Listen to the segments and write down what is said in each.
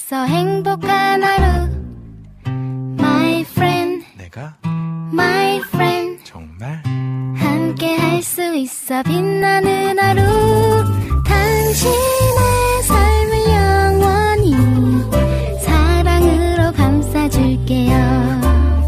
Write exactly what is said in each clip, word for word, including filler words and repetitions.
있어 행복한 하루 My friend 내가 My friend 정말 함께 할 수 있어 빛나는 하루 당신의 삶을 영원히 사랑으로 감싸줄게요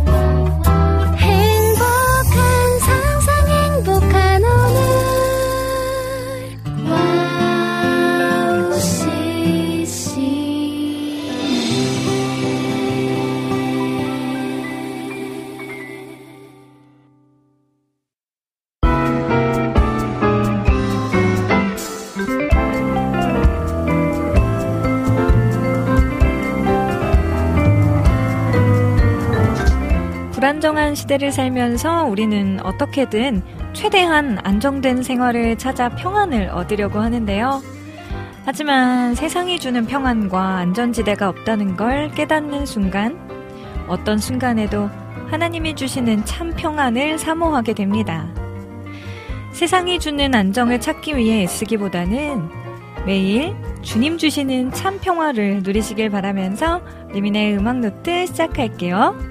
불안정한 시대를 살면서 우리는 어떻게든 최대한 안정된 생활을 찾아 평안을 얻으려고 하는데요. 하지만 세상이 주는 평안과 안전지대가 없다는 걸 깨닫는 순간, 어떤 순간에도 하나님이 주시는 참 평안을 사모하게 됩니다. 세상이 주는 안정을 찾기 위해 애쓰기보다는 매일 주님 주시는 참 평화를 누리시길 바라면서 리민의 음악노트 시작할게요.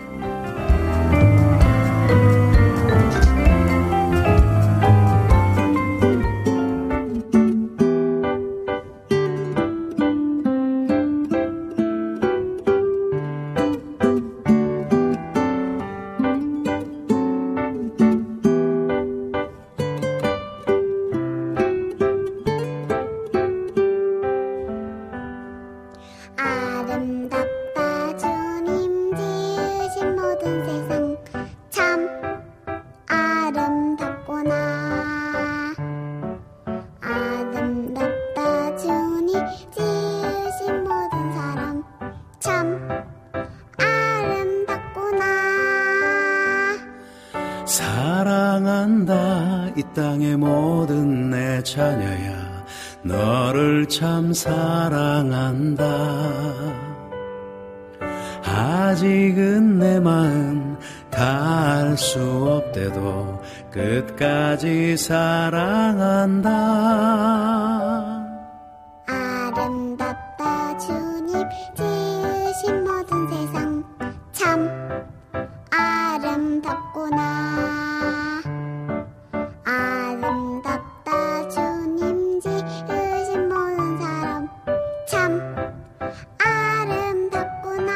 아름답다 주님 지으신 모든 세상 참 아름답구나 아름답다 주님 지으신 모든 사람 참 아름답구나 사랑한다 이 땅의 모든 내 자녀야 너를 참 사랑한다 아직은 내 마음 다 알 수 없대도 끝까지 사랑한다 아름답다 주님 지으신 모든 세상 참 아름답구나 아름답다 주님 지으신 모든 사람 참 아름답구나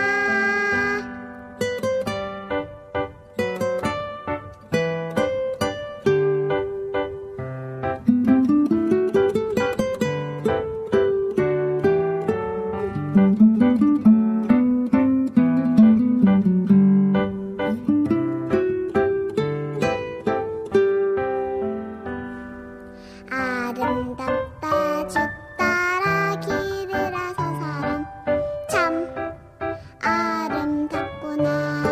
아름답다 주 따라 길을 아서 사람 참 아름답구나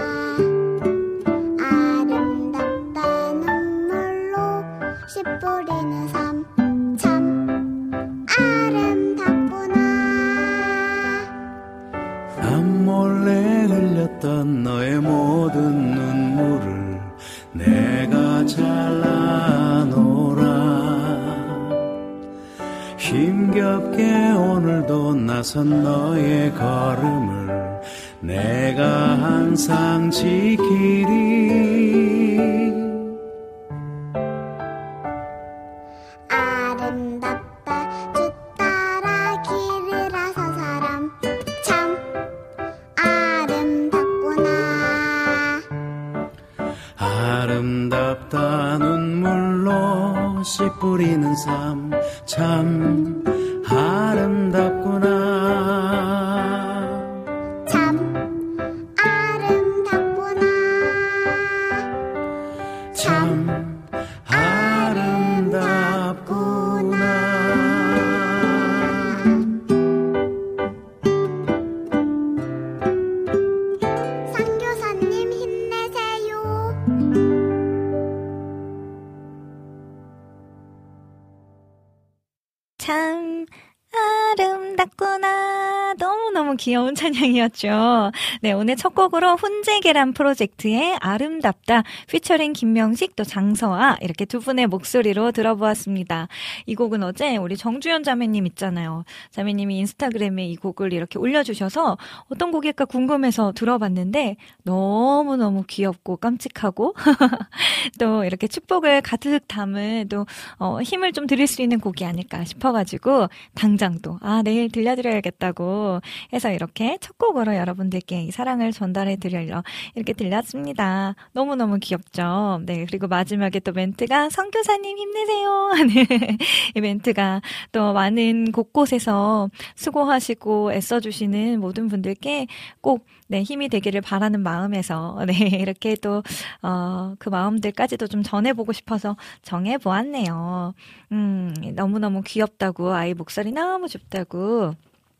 아름답다 눈물로 씨 뿌리는 삶 참 아름답구나 남몰래 흘렸던 너의 모든 눈물을 내가 잘라놓으라 힘겹게 오늘도 나선 너의 걸음을 내가 항상 지키리 아름답다 주 따라 길을 아서 사람 참 아름답구나 아름답다 눈물로 씨 뿌리는 삶 참 아름답구나 참 아름답구나 참 너무너무 귀여운 찬양이었죠. 네, 오늘 첫 곡으로 훈제계란 프로젝트의 아름답다 피처링 김명식 또 장서아 이렇게 두 분의 목소리로 들어보았습니다. 이 곡은 어제 우리 정주현 자매님 있잖아요. 자매님이 인스타그램에 이 곡을 이렇게 올려주셔서 어떤 곡일까 궁금해서 들어봤는데 너무너무 귀엽고 깜찍하고 또 이렇게 축복을 가득 담은 또 어, 힘을 좀 드릴 수 있는 곡이 아닐까 싶어가지고 당장 또 아 내일 들려드려야겠다고 해서 이렇게 첫 곡으로 여러분들께 이 사랑을 전달해드리려 이렇게 들렸습니다. 너무너무 귀엽죠. 네, 그리고 마지막에 또 멘트가 선교사님 힘내세요 하는 이 멘트가 또 많은 곳곳에서 수고하시고 애써주시는 모든 분들께 꼭 네, 힘이 되기를 바라는 마음에서, 네, 이렇게 또, 어, 그 마음들까지도 좀 전해보고 싶어서 정해보았네요. 음, 너무너무 귀엽다고, 아이 목소리 너무 좋다고.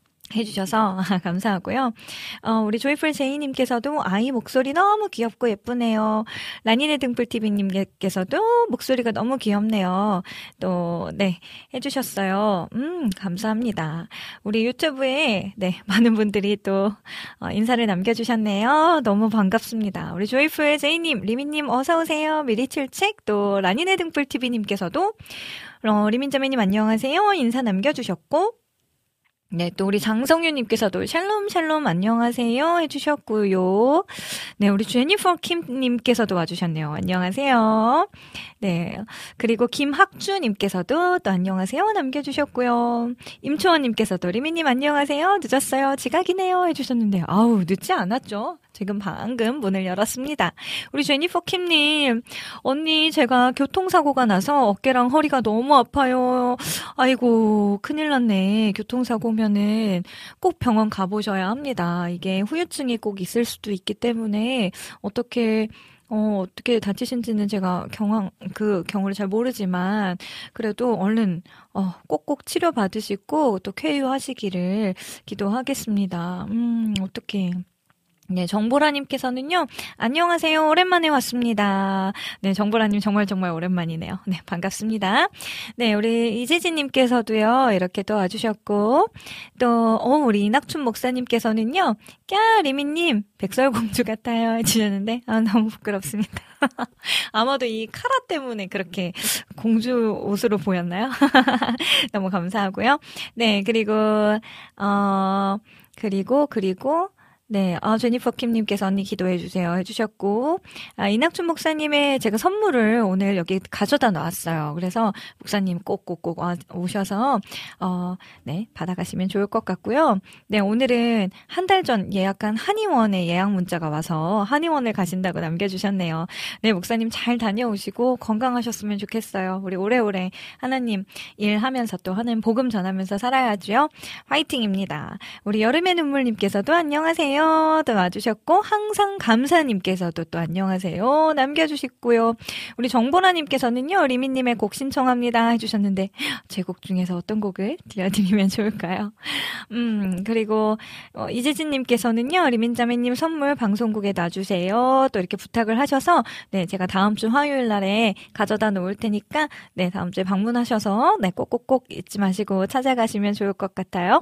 해주셔서 감사하고요. 어, 우리 조이풀 제이님께서도 아이 목소리 너무 귀엽고 예쁘네요. 라니네 등불티비님께서도 목소리가 너무 귀엽네요. 또, 네, 해주셨어요. 음, 감사합니다. 우리 유튜브에, 네, 많은 분들이 또, 어, 인사를 남겨주셨네요. 너무 반갑습니다. 우리 조이풀 제이님, 리미님 어서오세요. 미리 출첵, 또, 라니네 등불티비님께서도, 어, 리민자매님 안녕하세요. 인사 남겨주셨고, 네, 또 우리 장성윤님께서도 샬롬 샬롬 안녕하세요 해주셨고요. 네, 우리 제니퍼 킴님께서도 와주셨네요. 안녕하세요. 네, 그리고 김학주님께서도 또 안녕하세요 남겨주셨고요. 임초원님께서도 리미님 안녕하세요. 늦었어요. 지각이네요 해주셨는데 아우 늦지 않았죠. 지금 방금 문을 열었습니다. 우리 제니퍼 킴님, 언니 제가 교통사고가 나서 어깨랑 허리가 너무 아파요. 아이고 큰일 났네. 교통사고면은 꼭 병원 가보셔야 합니다. 이게 후유증이 꼭 있을 수도 있기 때문에 어떻게 어, 어떻게 다치신지는 제가 경황, 그 경우를 잘 모르지만, 그래도 얼른, 어, 꼭꼭 치료받으시고, 또 쾌유하시기를 기도하겠습니다. 음, 어떡해. 네, 정보라님께서는요, 안녕하세요. 오랜만에 왔습니다. 네, 정보라님 정말 정말 오랜만이네요. 네, 반갑습니다. 네, 우리 이재진님께서도요, 이렇게 또 와주셨고, 또, 어, 우리 이낙춘 목사님께서는요, 꺄, 리미님, 백설공주 같아요. 해주셨는데, 아, 너무 부끄럽습니다. 아마도 이 카라 때문에 그렇게 공주 옷으로 보였나요? 너무 감사하고요. 네, 그리고, 어, 그리고, 그리고, 네, 아, 제니퍼 킴님께서 언니 기도해주세요 해주셨고, 아, 이낙춘 목사님의 제가 선물을 오늘 여기 가져다 놨어요. 그래서 목사님 꼭꼭꼭 오셔서, 어, 네, 받아가시면 좋을 것 같고요. 네, 오늘은 한 달 전 예약한 한의원에 예약 문자가 와서 한의원을 가신다고 남겨주셨네요. 네, 목사님 잘 다녀오시고 건강하셨으면 좋겠어요. 우리 오래오래 하나님 일하면서 또 하는 복음 전하면서 살아야죠. 화이팅입니다. 우리 여름의 눈물님께서도 안녕하세요. 또 와주셨고, 항상 감사님께서도 또 안녕하세요 남겨주시고요. 우리 정보라님께서는요, 리미님의 곡 신청합니다 해주셨는데 제 곡 중에서 어떤 곡을 들려드리면 좋을까요? 음 그리고 어, 이재진님께서는요, 리민자매님 선물 방송국에 놔주세요 또 이렇게 부탁을 하셔서, 네, 제가 다음 주 화요일 날에 가져다 놓을 테니까, 네, 다음 주에 방문하셔서, 네, 꼭꼭꼭 잊지 마시고 찾아가시면 좋을 것 같아요.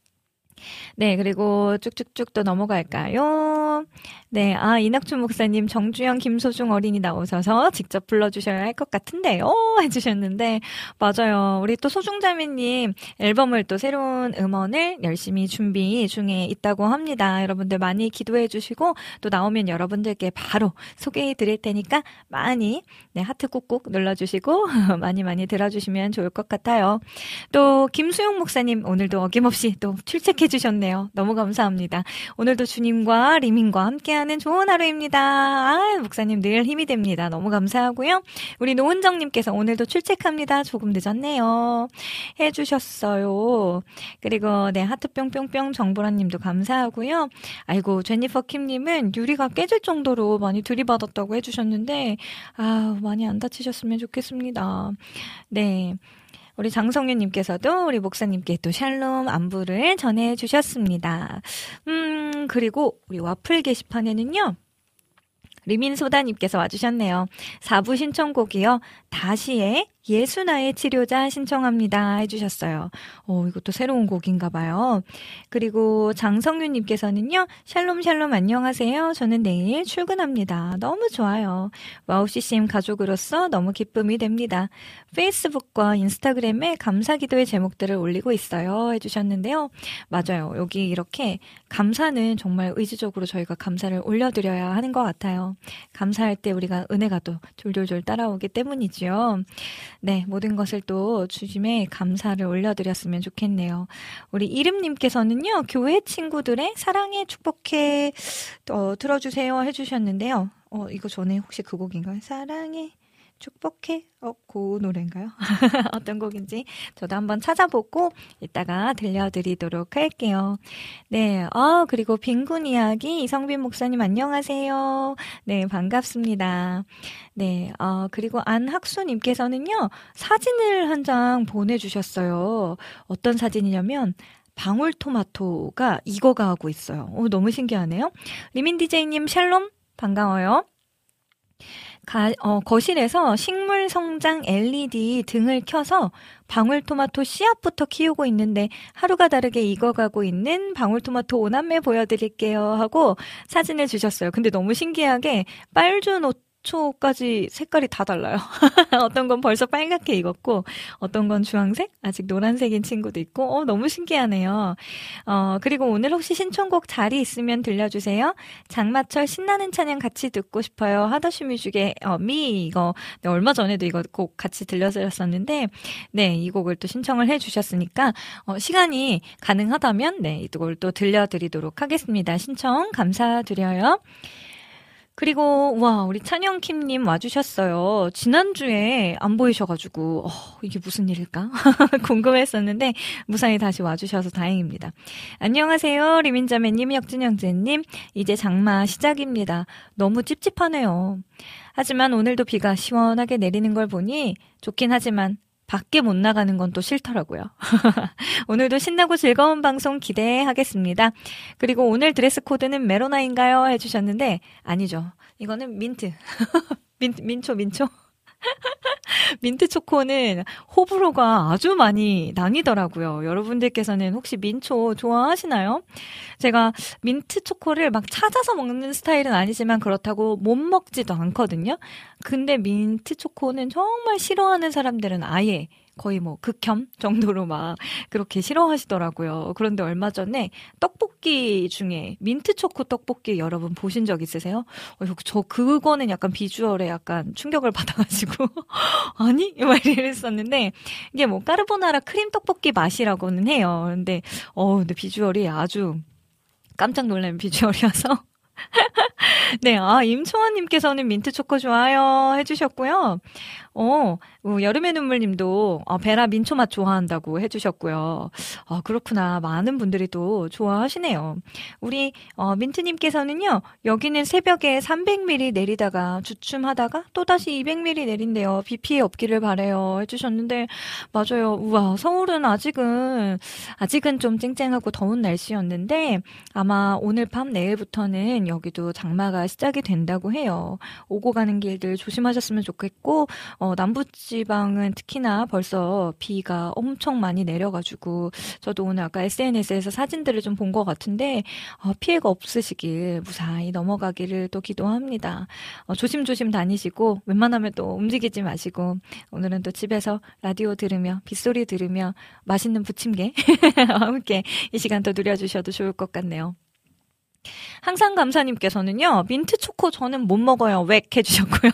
네, 그리고 쭉쭉쭉 또 넘어갈까요? 네, 아, 이낙춘 목사님, 정주영, 김소중 어린이 나오셔서 직접 불러주셔야 할 것 같은데요 해주셨는데, 맞아요. 우리 또 소중자매님 앨범을 또 새로운 음원을 열심히 준비 중에 있다고 합니다. 여러분들 많이 기도해 주시고, 또 나오면 여러분들께 바로 소개해 드릴 테니까 많이, 네, 하트 꾹꾹 눌러주시고 많이 많이 들어주시면 좋을 것 같아요. 또 김수용 목사님 오늘도 어김없이 또 출첵해 주셨네요. 너무 감사합니다. 오늘도 주님과 리민과 함께하는 좋은 하루입니다. 아, 목사님 늘 힘이 됩니다. 너무 감사하고요. 우리 노은정님께서 오늘도 출첵합니다. 조금 늦었네요 해주셨어요. 그리고 네, 하트 뿅뿅뿅 정보라님도 감사하고요. 아이고, 제니퍼 킴님은 유리가 깨질 정도로 많이 들이받았다고 해주셨는데, 아, 많이 안 다치셨으면 좋겠습니다. 네. 우리 장성윤님께서도 우리 목사님께 또 샬롬 안부를 전해주셨습니다. 음, 그리고 우리 와플 게시판에는요, 리민소다님께서 와주셨네요. 사 부 신청곡이요, 다시의 예수나의 치료자 신청합니다 해주셨어요. 오, 이것도 새로운 곡인가 봐요. 그리고 장성윤님께서는요. 샬롬 샬롬 안녕하세요. 저는 내일 출근합니다. 너무 좋아요. 와우 씨씨엠 가족으로서 너무 기쁨이 됩니다. 페이스북과 인스타그램에 감사기도의 제목들을 올리고 있어요 해주셨는데요. 맞아요. 여기 이렇게 감사는 정말 의지적으로 저희가 감사를 올려드려야 하는 것 같아요. 감사할 때 우리가 은혜가 또 졸졸졸 따라오기 때문이지요. 네, 모든 것을 또 주님의 감사를 올려드렸으면 좋겠네요. 우리 이름님께서는요, 교회 친구들의 사랑해 축복해 어, 들어주세요 해주셨는데요. 어, 이거 전에 혹시 그 곡인가요? 사랑해 축복해? 어, 그 노래인가요? 어떤 곡인지 저도 한번 찾아보고 이따가 들려드리도록 할게요. 네, 아, 그리고 빈군 이야기 이성빈 목사님 안녕하세요. 네, 반갑습니다. 네, 어, 그리고 안학수님께서는요, 사진을 한 장 보내주셨어요. 어떤 사진이냐면, 방울토마토가 익어가고 있어요. 오, 너무 신기하네요. 리민 디제이님 샬롬 반가워요. 가, 어, 거실에서 식물 성장 엘이디 등을 켜서 방울토마토 씨앗부터 키우고 있는데 하루가 다르게 익어가고 있는 방울토마토 오남매 보여드릴게요 하고 사진을 주셨어요. 근데 너무 신기하게 빨주노초까지 색깔이 다 달라요. 어떤 건 벌써 빨갛게 익었고 어떤 건 주황색, 아직 노란색인 친구도 있고 어, 너무 신기하네요. 어, 그리고 오늘 혹시 신청곡 자리 있으면 들려주세요. 장마철 신나는 찬양 같이 듣고 싶어요. 하더슈 뮤직의 어, 미 이거 네, 얼마 전에도 이거 곡 같이 들려드렸었는데 네, 이 곡을 또 신청을 해주셨으니까 어, 시간이 가능하다면 네, 이걸 또 들려드리도록 하겠습니다. 신청 감사드려요. 그리고 와 우리 찬영킴님 와주셨어요. 지난주에 안 보이셔가지고 어, 이게 무슨 일일까 궁금했었는데 무사히 다시 와주셔서 다행입니다. 안녕하세요. 리민자매님, 역진영재님. 이제 장마 시작입니다. 너무 찝찝하네요. 하지만 오늘도 비가 시원하게 내리는 걸 보니 좋긴 하지만 밖에 못 나가는 건 또 싫더라고요. 오늘도 신나고 즐거운 방송 기대하겠습니다. 그리고 오늘 드레스 코드는 메로나인가요? 해주셨는데 아니죠. 이거는 민트. 민, 민초 민초. 민트 초코는 호불호가 아주 많이 나뉘더라고요. 여러분들께서는 혹시 민초 좋아하시나요? 제가 민트 초코를 막 찾아서 먹는 스타일은 아니지만 그렇다고 못 먹지도 않거든요. 근데 민트 초코는 정말 싫어하는 사람들은 아예 거의 뭐 극혐 정도로 막 그렇게 싫어하시더라고요. 그런데 얼마 전에 떡볶이 중에 민트 초코 떡볶이 여러분 보신 적 있으세요? 어, 저 그거는 약간 비주얼에 약간 충격을 받아가지고 아니? 막 이랬었는데 이게 뭐 까르보나라 크림 떡볶이 맛이라고는 해요. 근데 어 근데 비주얼이 아주 깜짝 놀라는 비주얼이어서 네, 아, 임초원님께서는 민트 초코 좋아요 해주셨고요. 어, 여름의 눈물님도 어, 베라 민초 맛 좋아한다고 해주셨고요. 아, 그렇구나. 많은 분들이 또 좋아하시네요. 우리 어, 민트님께서는요. 여기는 새벽에 삼백 밀리미터 내리다가 주춤하다가 또다시 이백 밀리미터 내린대요. 비 피해 없기를 바래요 해주셨는데 맞아요. 우와, 서울은 아직은 아직은 좀 쨍쨍하고 더운 날씨였는데 아마 오늘 밤 내일부터는 여기도 장마가 시작이 된다고 해요. 오고 가는 길들 조심하셨으면 좋겠고 어, 남부지방은 특히나 벌써 비가 엄청 많이 내려가지고 저도 오늘 아까 에스엔에스에서 사진들을 좀 본 것 같은데 어, 피해가 없으시길 무사히 넘어가기를 또 기도합니다. 어, 조심조심 다니시고 웬만하면 또 움직이지 마시고 오늘은 또 집에서 라디오 들으며 빗소리 들으며 맛있는 부침개 함께 이 시간 또 누려주셔도 좋을 것 같네요. 항상 감사님께서는요. 민트 초코 저는 못 먹어요. 웩 해주셨고요.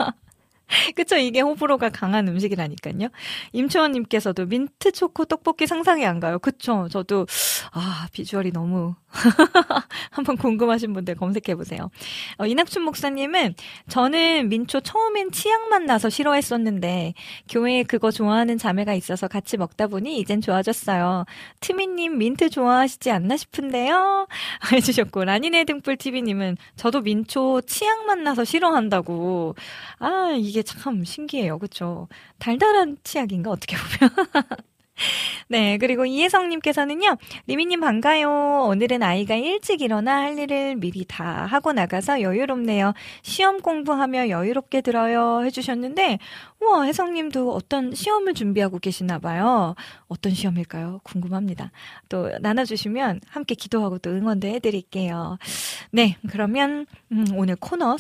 그쵸? 이게 호불호가 강한 음식이라니까요. 임초원님께서도 민트 초코 떡볶이 상상이 안 가요. 그쵸? 저도 아 비주얼이 너무 한번 궁금하신 분들 검색해보세요. 어, 이낙춘 목사님은 저는 민초 처음엔 치약만 나서 싫어했었는데 교회에 그거 좋아하는 자매가 있어서 같이 먹다 보니 이젠 좋아졌어요. 트미님 민트 좋아하시지 않나 싶은데요? 해주셨고 라니네 등불티비님은 저도 민초 치약만 나서 싫어한다고. 아 이게 참 신기해요. 그쵸? 달달한 치약인가 어떻게 보면. 네, 그리고 이혜성님께서는요, 리미님 반가요. 오늘은 아이가 일찍 일어나 할 일을 미리 다 하고 나가서 여유롭네요. 시험 공부하며 여유롭게 들어요. 해주셨는데, 우와, 혜성님도 어떤 시험을 준비하고 계시나 봐요. 어떤 시험일까요? 궁금합니다. 또 나눠주시면 함께 기도하고 또 응원도 해드릴게요. 네, 그러면 음, 오늘 코너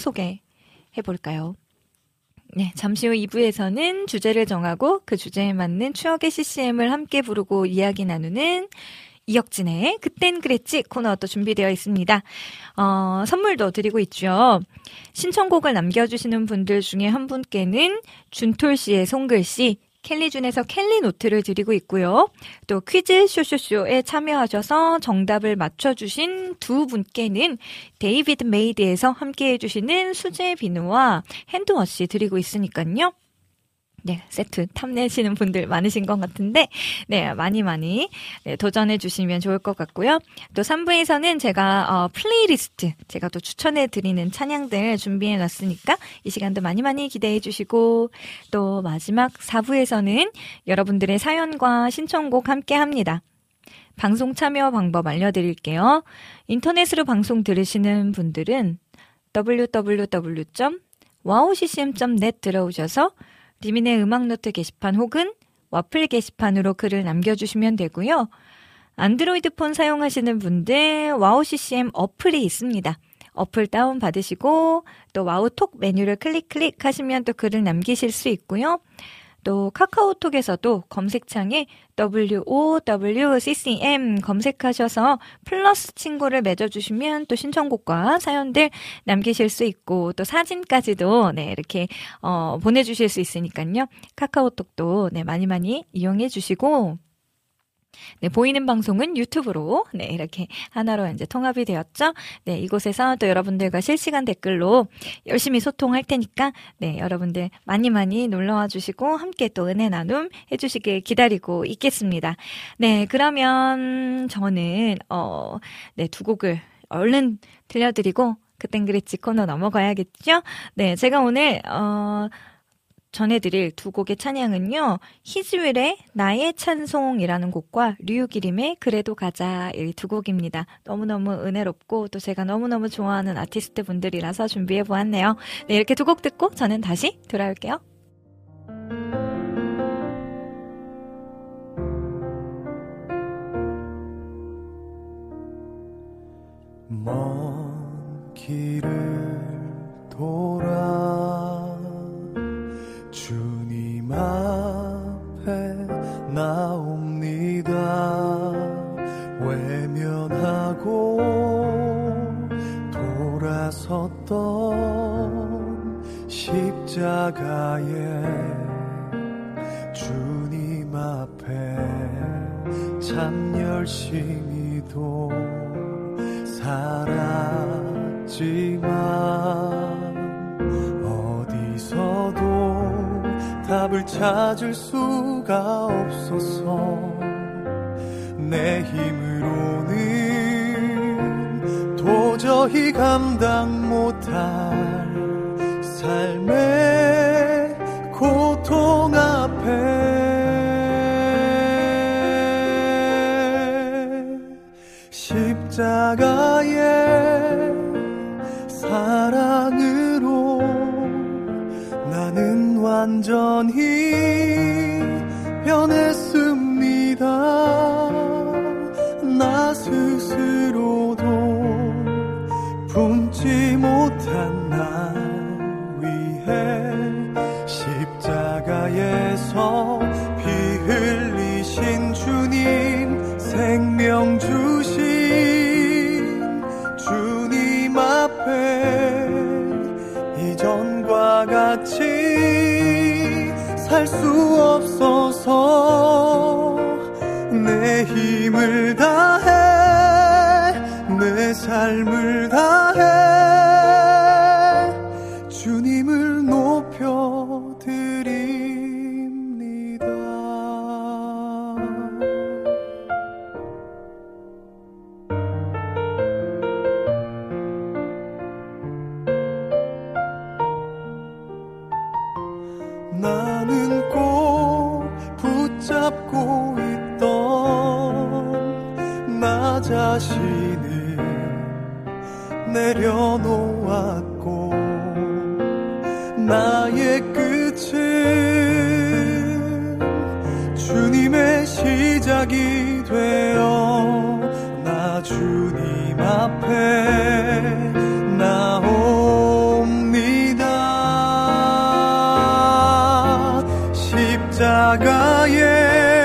소개해볼까요? 네, 잠시 후 이 부에서는 주제를 정하고 그 주제에 맞는 추억의 씨씨엠을 함께 부르고 이야기 나누는 이혁진의 그땐 그랬지 코너 또 준비되어 있습니다. 어, 선물도 드리고 있죠. 신청곡을 남겨주시는 분들 중에 한 분께는 준톨 씨의 손글씨, 켈리준에서 켈리 노트를 드리고 있고요. 또 퀴즈 쇼쇼쇼에 참여하셔서 정답을 맞춰주신 두 분께는 데이비드 메이드에서 함께 해주시는 수제 비누와 핸드워시 드리고 있으니까요. 네, 세트 탐내시는 분들 많으신 것 같은데, 네, 많이 많이 네, 도전해 주시면 좋을 것 같고요. 또 삼 부에서는 제가 어, 플레이리스트, 제가 또 추천해 드리는 찬양들 준비해 놨으니까 이 시간도 많이 많이 기대해 주시고, 또 마지막 사 부에서는 여러분들의 사연과 신청곡 함께 합니다. 방송 참여 방법 알려드릴게요. 인터넷으로 방송 들으시는 분들은 더블유 더블유 더블유 점 와우 씨씨엠 점 넷 들어오셔서 리민의 음악노트 게시판 혹은 와플 게시판으로 글을 남겨주시면 되고요. 안드로이드 폰 사용하시는 분들 와우 씨씨엠 어플이 있습니다. 어플 다운받으시고 또 와우톡 메뉴를 클릭 클릭 하시면 또 글을 남기실 수 있고요. 또 카카오톡에서도 검색창에 더블유 오 더블유 씨씨엠 검색하셔서 플러스 친구를 맺어주시면 또 신청곡과 사연들 남기실 수 있고 또 사진까지도 네 이렇게 어, 보내주실 수 있으니까요. 카카오톡도 네 많이 많이 이용해 주시고 네, 보이는 방송은 유튜브로, 네, 이렇게 하나로 이제 통합이 되었죠. 네, 이곳에서 또 여러분들과 실시간 댓글로 열심히 소통할 테니까, 네, 여러분들 많이 많이 놀러와 주시고, 함께 또 은혜 나눔 해주시길 기다리고 있겠습니다. 네, 그러면 저는, 어, 네, 두 곡을 얼른 들려드리고, 그땐 그랬지 코너 넘어가야겠죠? 네, 제가 오늘, 어, 전해드릴 두 곡의 찬양은요. 히즈웰의 나의 찬송이라는 곡과 류기림의 그래도 가자 이 두 곡입니다. 너무너무 은혜롭고 또 제가 너무너무 좋아하는 아티스트 분들이라서 준비해보았네요. 네, 이렇게 두 곡 듣고 저는 다시 돌아올게요. 먼 길을 돌아 주님 앞에 나옵니다. 외면하고 돌아섰던 십자가에 주님 앞에 참 열심히도 살았지만 어디서도 답을 찾을 수가 없어서 내 힘으로는 도저히 감당 못할 삶의 고통 앞에 십자가의 사랑으로 나는 완전히 변했습니다. 나 스스로도 품지 못한 나 위해 십자가에서 피 흘리신 주님, 생명 주신 주님 앞에 이전과 같이 살 수 없어서 내 힘을 다해 내 삶을 다해 주님을 높여드립니다. 나는 꼭 붙잡고 있 자리는 내려놓았고 나의 끝은 주님의 시작이 되어 나 주님 앞에 나옵니다. 십자가의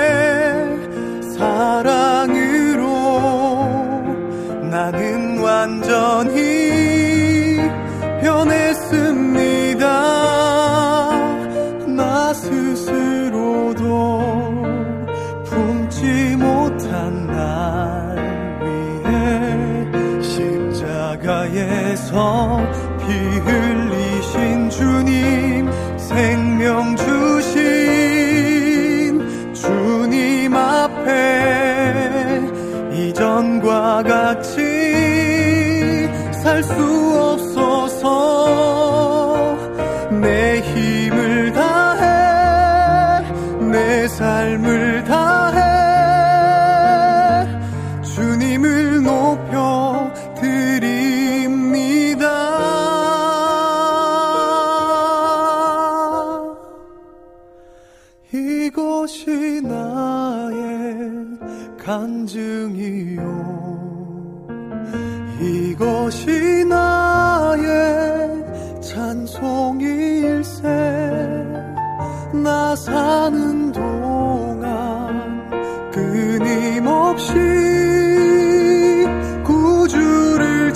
사랑으로 나는 완전히 변했습니다. 나 스스로도 품지 못한 날 위해 십자가에서 피 흘리신 주님, 생명 주신 주님 앞에 이전과 같이 살 수 없어서 내 힘을 다해 내 삶을 다해 주님을 높여 드립니다. 이것이 나의 간증이요 이것이 나의 찬송일세. 나 사는 동안 끊임없이 구주를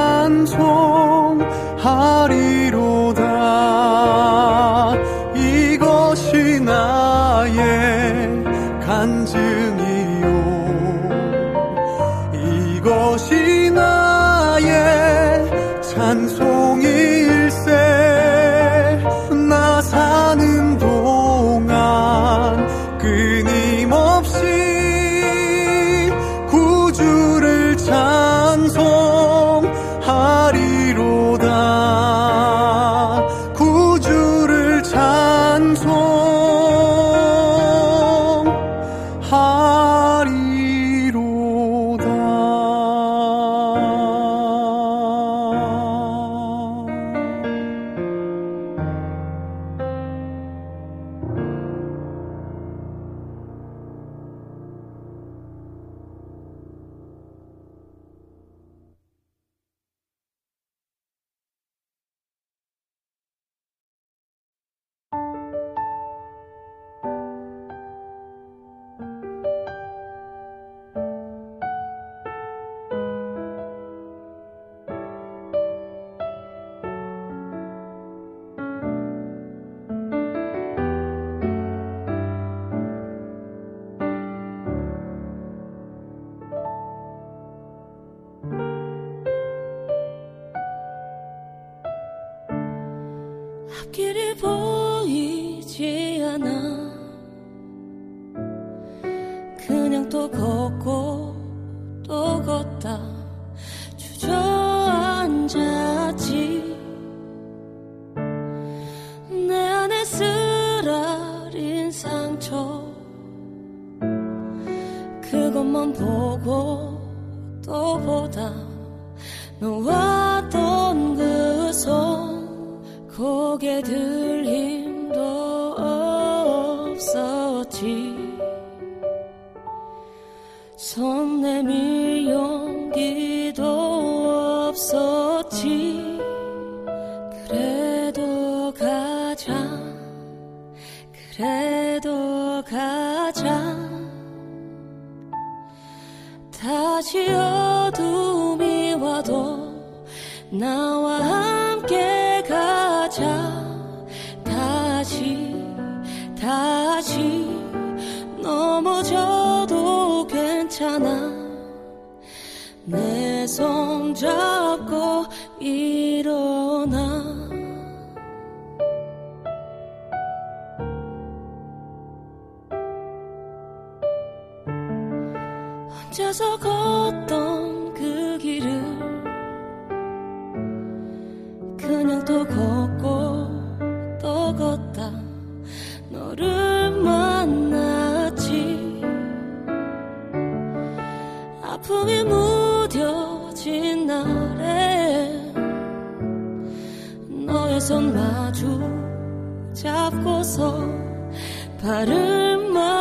찬송하리로다. 이것이 나의 간증이요 이것이 나의 찬송일세. 나 사는 동안 끊임없이 구주를 찬송하리로다. 구주를 찬송하리로다. 앞길이 보이지 않아 그냥 또 걷고 또 걷다 주저앉았지. 내 안에 쓰라린 상처 그것만 보고 또 보다 놓았던 그 손 고개 들 힘도 없었지. 손 내밀 용기도 없었지. 그래도 가자 그래도 가자. 다시 어둠이 와도 나와 함께 가자. 다시 다시 넘어져도 괜찮아. 내 손 잡고 일어나. 혼자서 걷던 그 길을 그냥 또 걷고 또 걷다 너를 만났지. 아픔이 무뎌 손 마주 잡고서 발을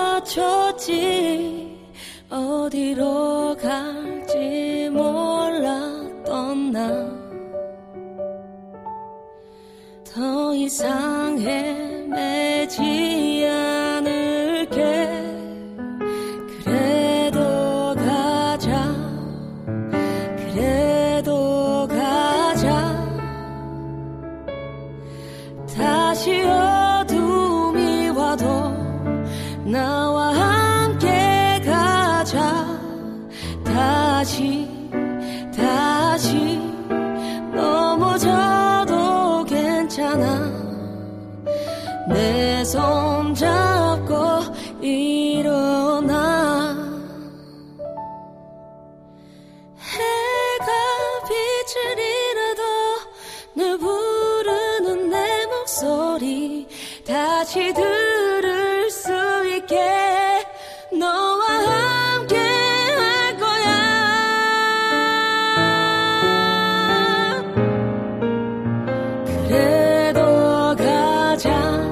맞췄지. 어디로 갈지 몰랐던 나 더 이상 헤매지 않을게. 그래도 가자 그래도 가자. 다시 어둠이 와도 나와 함께 가자. 다시 다시 넘어져도 괜찮아. 내 손 잡고 일어나. 해가 빛을 잃어도 늘 부르는 내 목소리 다시 들을 수 있게 너와 함께 할 거야. 그래도 가자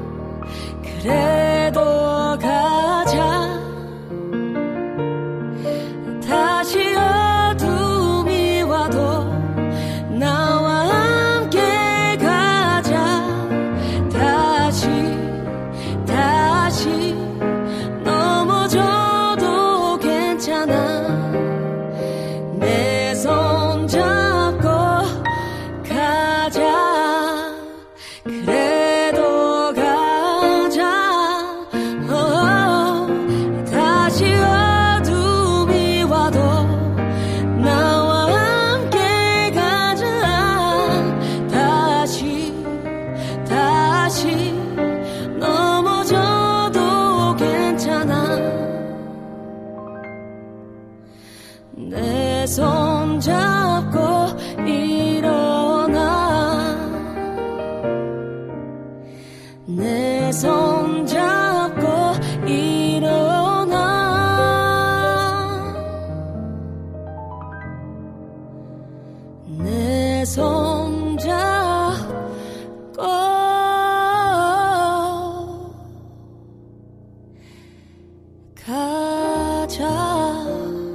그래도 가자. 다시 어둠이 와도 나와 함께 가자. 다시 다시 넘어져도 괜찮아. 내 손 잡고 가자. 그래도 가자. 어, 다시 어둠이 와도 나와 함께 가자. 다시 다시 넘어져도 괜찮아. 내 손 잡고 일어나. 내 손 잡고 일어나. 내 손 잡고 가자.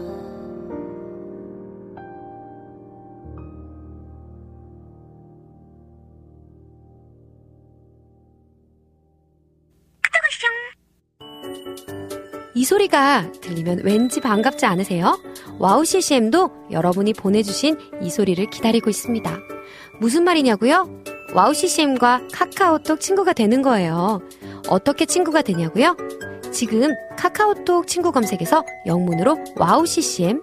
이 소리가 들리면 왠지 반갑지 않으세요? 와우 씨씨엠도 여러분이 보내주신 이 소리를 기다리고 있습니다. 무슨 말이냐고요? 와우 씨씨엠과 카카오톡 친구가 되는 거예요. 어떻게 친구가 되냐고요? 지금 카카오톡 친구 검색에서 영문으로 와우 씨씨엠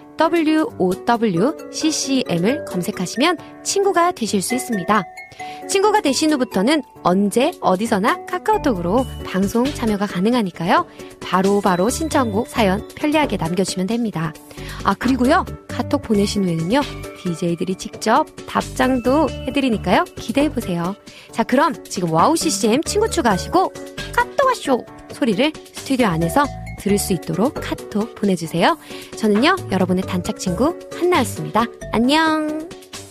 워우씨씨엠을 검색하시면 친구가 되실 수 있습니다. 친구가 되신 후부터는 언제 어디서나 카카오톡으로 방송 참여가 가능하니까요. 바로바로 바로 신청곡 사연 편리하게 남겨주시면 됩니다. 아 그리고요 카톡 보내신 후에는요 디제이들이 직접 답장도 해드리니까요 기대해보세요. 자 그럼 지금 와우 씨씨엠 친구 추가하시고 카톡 와쇼 소리를 스튜디오 안에서 들을 수 있도록 카톡 보내주세요. 저는요 여러분의 단짝 친구 한나였습니다. 안녕.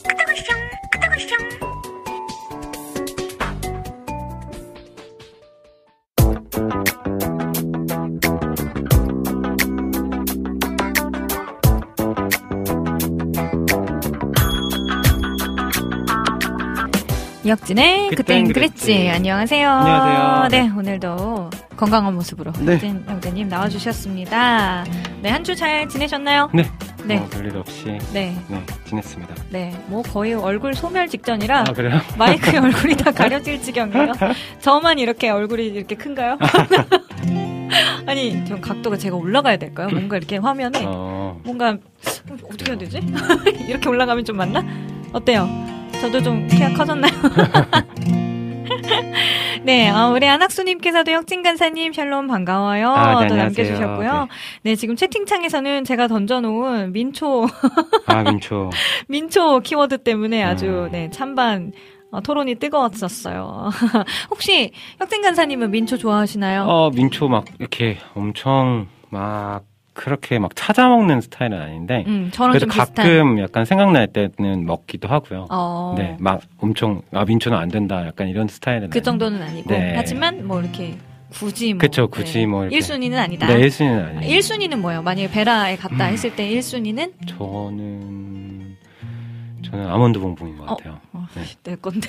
이혁진의 그땐, 그땐 그랬지. 그랬지. 안녕하세요. 안녕하세요. 네, 오늘도 건강한 모습으로 네. 혁진 형제님 나와주셨습니다. 네, 한 주 잘 지내셨나요? 네. 네. 어, 별일 없이 네. 네, 지냈습니다. 네, 뭐 거의 얼굴 소멸 직전이라 아, 그래요? 마이크에 얼굴이 다 가려질 지경이에요. 저만 이렇게 얼굴이 이렇게 큰가요? 아니, 좀 각도가 제가 올라가야 될까요? 뭔가 이렇게 화면에 어... 뭔가 어떻게 해야 되지? 이렇게 올라가면 좀 맞나? 어때요? 저도 좀 키가 커졌나요? 네, 어, 우리 안학수님께서도 혁진 간사님 샬롬 반가워요. 아, 네, 또 안녕하세요. 남겨주셨고요. 네. 네, 지금 채팅창에서는 제가 던져놓은 민초 아 민초 민초 키워드 때문에 아주 음. 네 찬반 어, 토론이 뜨거웠었어요. 혹시 혁진 간사님은 민초 좋아하시나요? 어 민초 막 이렇게 엄청 막 그렇게 막 찾아 먹는 스타일은 아닌데 음, 저랑 그래도 좀 비슷한. 가끔 약간 생각날 때는 먹기도 하고요. 어. 네, 막 엄청 아 민초는 안 된다 약간 이런 스타일은 그 정도는 아니고 네. 하지만 뭐 이렇게 굳이 뭐 그쵸, 굳이 네. 뭐 이렇게. 일 순위는 아니다. 네, 일 순위는 아니에요. 일 순위는 뭐예요? 만약에 베라에 갔다 음. 했을 때 일 순위는 저는 저는 아몬드 봉봉인 것 같아요. 어, 네. 내 건데.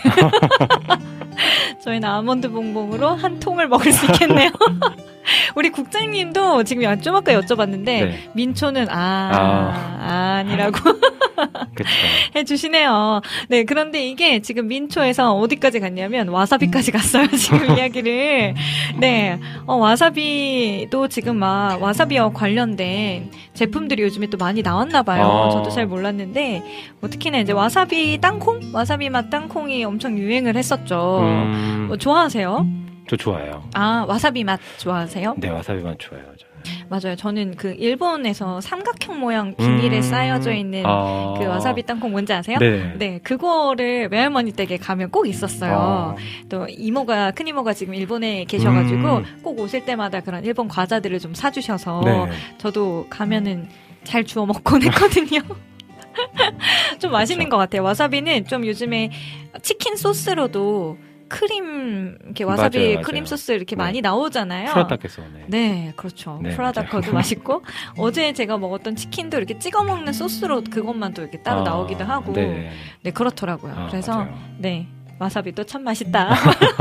저희는 아몬드 봉봉으로 한 통을 먹을 수 있겠네요. 우리 국장님도 지금 좀 아까 여쭤봤는데 네. 민초는 아, 아. 아니라고 그쵸. 해주시네요. 네, 그런데 이게 지금 민초에서 어디까지 갔냐면 와사비까지 갔어요. 지금 이야기를. 네, 어, 와사비도 지금 막 와사비와 관련된 제품들이 요즘에 또 많이 나왔나 봐요. 아. 저도 잘 몰랐는데 뭐 특히나 이제 와사비 땅콩, 와사비 맛 땅콩이 엄청 유행을 했었죠. 음, 뭐 좋아하세요? 저 좋아해요. 아, 와사비 맛 좋아하세요? 네, 와사비만 좋아해요. 저는. 맞아요. 저는 그 일본에서 삼각형 모양 비닐에 음, 쌓여져 있는 아. 그 와사비 땅콩 뭔지 아세요? 네. 네, 그거를 외할머니 댁에 가면 꼭 있었어요. 아. 또 이모가, 큰 이모가 지금 일본에 계셔가지고 음. 꼭 오실 때마다 그런 일본 과자들을 좀 사주셔서 네. 저도 가면은 잘 주워 먹곤 했거든요. 좀 맛있는 것 같아요. 와사비는 좀 요즘에 치킨 소스로도 크림, 이렇게 와사비 맞아요, 맞아요. 크림 소스 이렇게 네. 많이 나오잖아요. 프라타께서 네. 네, 그렇죠. 네, 프라다커도 맛있고 어제 제가 먹었던 치킨도 이렇게 찍어 먹는 소스로 그것만 또 이렇게 따로 아, 나오기도 하고 네. 네, 그렇더라고요. 아, 그래서 맞아요. 네, 와사비도 참 맛있다.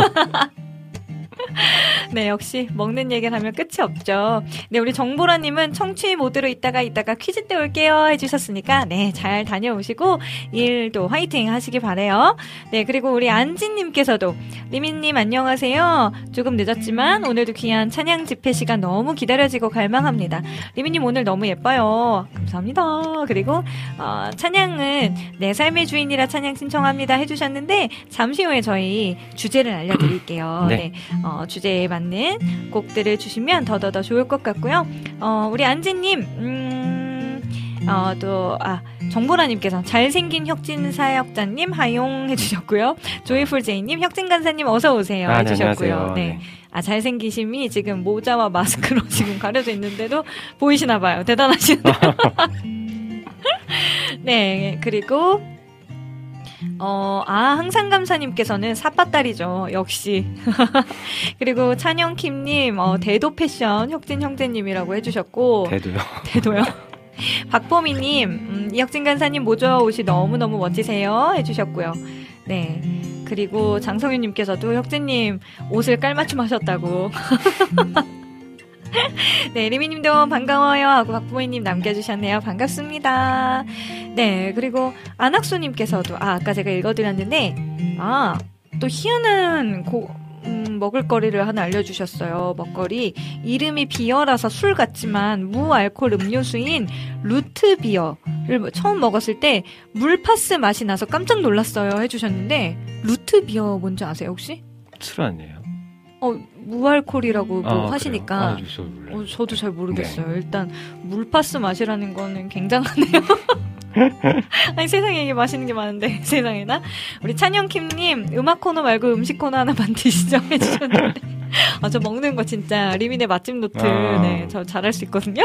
네, 역시 먹는 얘기를 하면 끝이 없죠. 네, 우리 정보라님은 청취 모드로 있다가 있다가 퀴즈 때 올게요 해주셨으니까 네, 잘 다녀오시고 일도 화이팅 하시기 바래요. 네, 그리고 우리 안진님께서도 리민님 안녕하세요. 조금 늦었지만 오늘도 귀한 찬양 집회 시간 너무 기다려지고 갈망합니다. 리민님 오늘 너무 예뻐요. 감사합니다. 그리고 어, 찬양은 내 삶의 주인이라 찬양 신청합니다 해주셨는데 잠시 후에 저희 주제를 알려드릴게요. 네. 네, 어, 주제에 맞는 곡들을 주시면 더더더 좋을 것 같고요. 어, 우리 안지님, 음, 어, 또, 아, 정보라님께서 잘생긴 혁진 사역자님 하용해주셨고요. 조이풀제이님, 혁진 간사님 어서오세요. 아, 네, 해주셨고요. 안녕하세요. 네. 네. 아, 잘생기심이 지금 모자와 마스크로 지금 가려져 있는데도 보이시나봐요. 대단하시네요. 네, 그리고, 어, 아, 항상 감사님께서는 사빠딸이죠. 역시. 그리고 찬영킴님, 어, 대도 패션 혁진 형제님이라고 해주셨고. 대도요. 대도요. 박보미님, 음, 이혁진 간사님 모자 옷이 너무너무 멋지세요. 해주셨고요. 네. 그리고 장성윤님께서도 혁진님 옷을 깔맞춤 하셨다고. 네, 리미님도 반가워요 하고 박부모님 남겨주셨네요. 반갑습니다. 네, 그리고 안학수님께서도 아 아까 제가 읽어드렸는데 아 또 희한한 고, 음, 먹을거리를 하나 알려주셨어요. 먹거리 이름이 비어라서 술 같지만 무알콜 음료수인 루트비어를 처음 먹었을 때 물파스 맛이 나서 깜짝 놀랐어요 해주셨는데 루트비어 뭔지 아세요 혹시? 술 아니에요? 어 무알콜이라고 뭐 아, 하시니까 아, 저 몰라요. 어, 저도 잘 모르겠어요. 네. 일단 물파스 맛이라는 거는 굉장하네요. 아니 세상에 이게 맛있는 게 많은데 세상에나 우리 찬영킴님 음악 코너 말고 음식 코너 하나 만드시죠 해주셨는데 아, 저 먹는 거 진짜 리민의 맛집 노트 아. 네, 저 잘할 수 있거든요.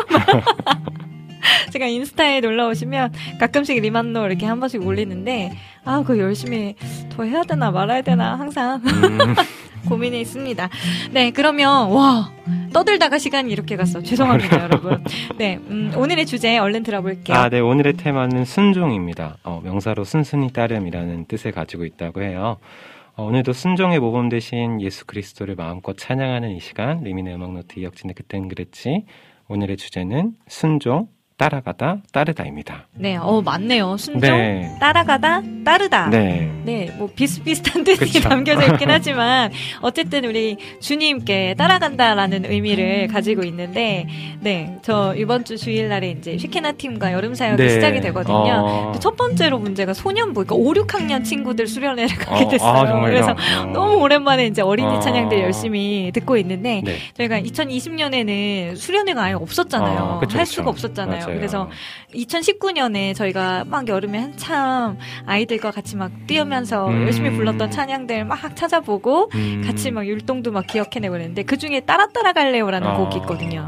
제가 인스타에 놀러 오시면 가끔씩 리만노 이렇게 한 번씩 올리는데 아 그거 열심히 더 해야 되나 말아야 되나 항상 음. 고민이 있습니다. 네, 그러면 와 떠들다가 시간이 이렇게 갔어. 죄송합니다, 여러분. 네, 음, 오늘의 주제 얼른 들어볼게요. 아, 네. 오늘의 테마는 순종입니다. 어, 명사로 순순히 따름이라는 뜻을 가지고 있다고 해요. 어, 오늘도 순종의 모범 되신 예수 그리스도를 마음껏 찬양하는 이 시간, 리민의 음악노트 이혁진의 그땐 그랬지. 오늘의 주제는 순종, 따라가다, 따르다입니다. 네, 어 맞네요. 순종, 네. 따라가다, 따르다. 네. 네, 뭐 비슷비슷한 뜻이 그쵸. 담겨져 있긴 하지만 어쨌든 우리 주님께 따라간다라는 의미를 가지고 있는데, 네, 저 이번 주 주일날에 이제 슈케나 팀과 여름 사역이 네. 시작이 되거든요. 어. 또 첫 번째로 문제가 소년부, 그러니까 오, 육 학년 친구들 수련회를 가게 어, 됐어요. 아, 정말요? 그래서 어. 너무 오랜만에 이제 어린이 어. 찬양들 열심히 듣고 있는데 네. 저희가 이천이십 년에는 수련회가 아예 없었잖아요. 어, 그쵸, 할 그쵸. 수가 없었잖아요. 맞아요. 그래서 이천십구 년에 저희가 막 여름에 한참 아이들과 같이 막 뛰면서 음. 열심히 불렀던 찬양들 막 찾아보고 음. 같이 막 율동도 막 기억해내고 그랬는데 그 중에 따라 따라 갈래요라는 어. 곡이 있거든요.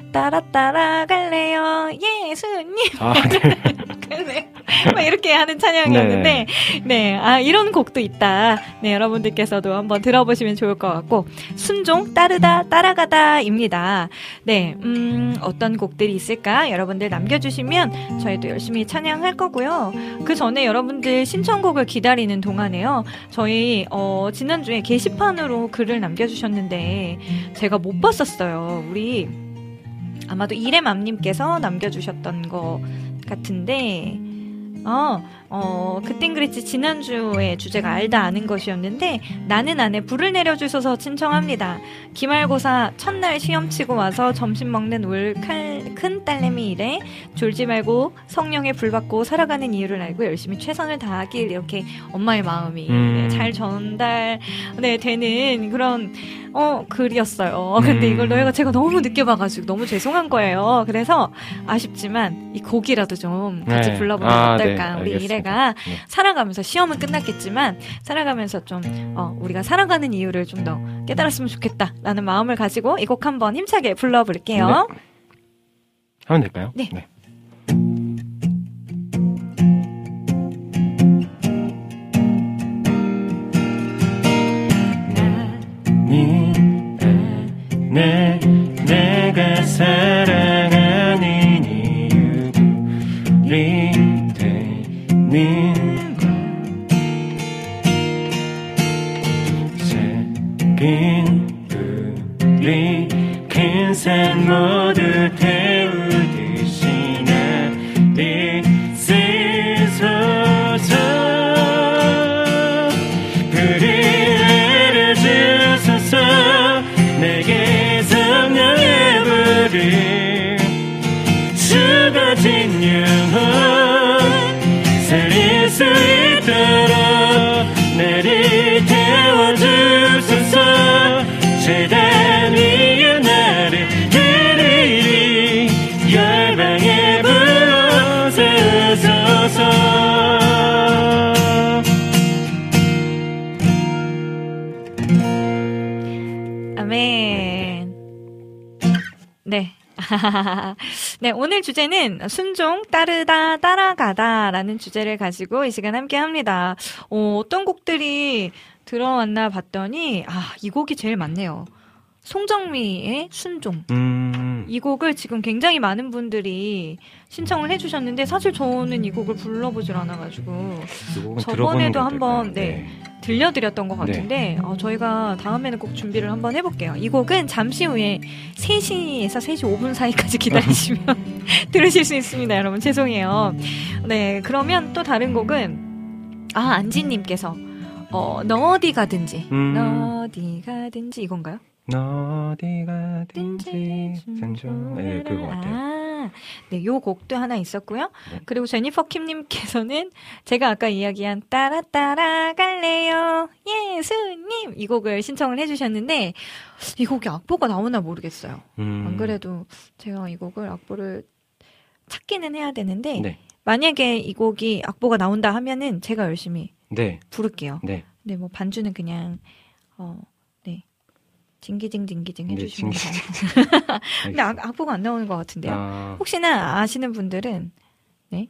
따라 따라갈래요 예수님. 아, 네. 네. 막 이렇게 하는 찬양이었는데 네. 네, 아 이런 곡도 있다. 네, 여러분들께서도 한번 들어보시면 좋을 것 같고 순종 따르다 따라가다입니다. 네, 음 어떤 곡들이 있을까 여러분들 남겨주시면 저희도 열심히 찬양할 거고요. 그 전에 여러분들 신청곡을 기다리는 동안에요. 저희 어, 지난주에 게시판으로 글을 남겨주셨는데 제가 못 봤었어요. 우리 아마도 이래맘님께서 남겨주셨던 것 같은데 어, 어, 그땐 그랬지 지난주에 주제가 알다 아는 것이었는데 나는 안에 불을 내려주셔서 신청합니다. 기말고사 첫날 시험 치고 와서 점심 먹는 울 큰 딸내미 일에 졸지 말고 성령의 불 받고 살아가는 이유를 알고 열심히 최선을 다하길 이렇게 엄마의 마음이 음. 네, 잘 전달 네, 되는 그런 어 글이었어요. 근데 음. 이걸 너희가 제가 너무 늦게 봐가지고 너무 죄송한 거예요. 그래서 아쉽지만 이 곡이라도 좀 같이 네. 불러보면 아, 어떨까. 네, 우리 이래가 네. 살아가면서 시험은 끝났겠지만 살아가면서 좀 어, 우리가 살아가는 이유를 좀 더 깨달았으면 좋겠다라는 마음을 가지고 이 곡 한번 힘차게 불러볼게요. 네. 하면 될까요? 네. 네. 내, 내가 사랑하는 이유 우리 되는 것 작은 우리 큰 산 모두 태우듯이 나를 쓰소서 불을 내려주소서 내게 성령의 불을 죽어진 영혼 살릴 수 있도록 나를 태워주소서 죄단 위에 나를 드리리 열방에 불러 세우소서 아멘. 네. 네, 오늘 주제는 순종, 따르다, 따라가다 라는 주제를 가지고 이 시간 함께 합니다. 어, 어떤 곡들이 들어왔나 봤더니, 아, 이 곡이 제일 많네요. 송정미의 순종. 음. 이 곡을 지금 굉장히 많은 분들이 신청을 해주셨는데, 사실 저는 이 곡을 불러보질 않아가지고, 저번에도 한번, 네. 네. 들려드렸던 것 같은데 네. 어, 저희가 다음에는 꼭 준비를 한번 해볼게요. 이 곡은 잠시 후에 세 시에서 세 시 오 분 사이까지 기다리시면 들으실 수 있습니다. 여러분 죄송해요. 네, 그러면 또 다른 곡은 아 안지님께서 어, 너 어디 가든지 음. 너 어디 가든지 이건가요? 너 어디 가든지 순종 네, 그거 같아요. 아, 네, 요 곡도 하나 있었고요. 네. 그리고 제니퍼 킴님께서는 제가 아까 이야기한 따라 따라 갈래요 예수님 이 곡을 신청을 해주셨는데 이 곡이 악보가 나오나 모르겠어요. 음. 안 그래도 제가 이 곡을 악보를 찾기는 해야 되는데 네. 만약에 이 곡이 악보가 나온다 하면은 제가 열심히 네. 부를게요. 네. 네, 뭐 반주는 그냥 어. 징기징 징기징 해주시면 돼요. 근데 악, 악보가 안 나오는 것 같은데요. 아... 혹시나 아시는 분들은 네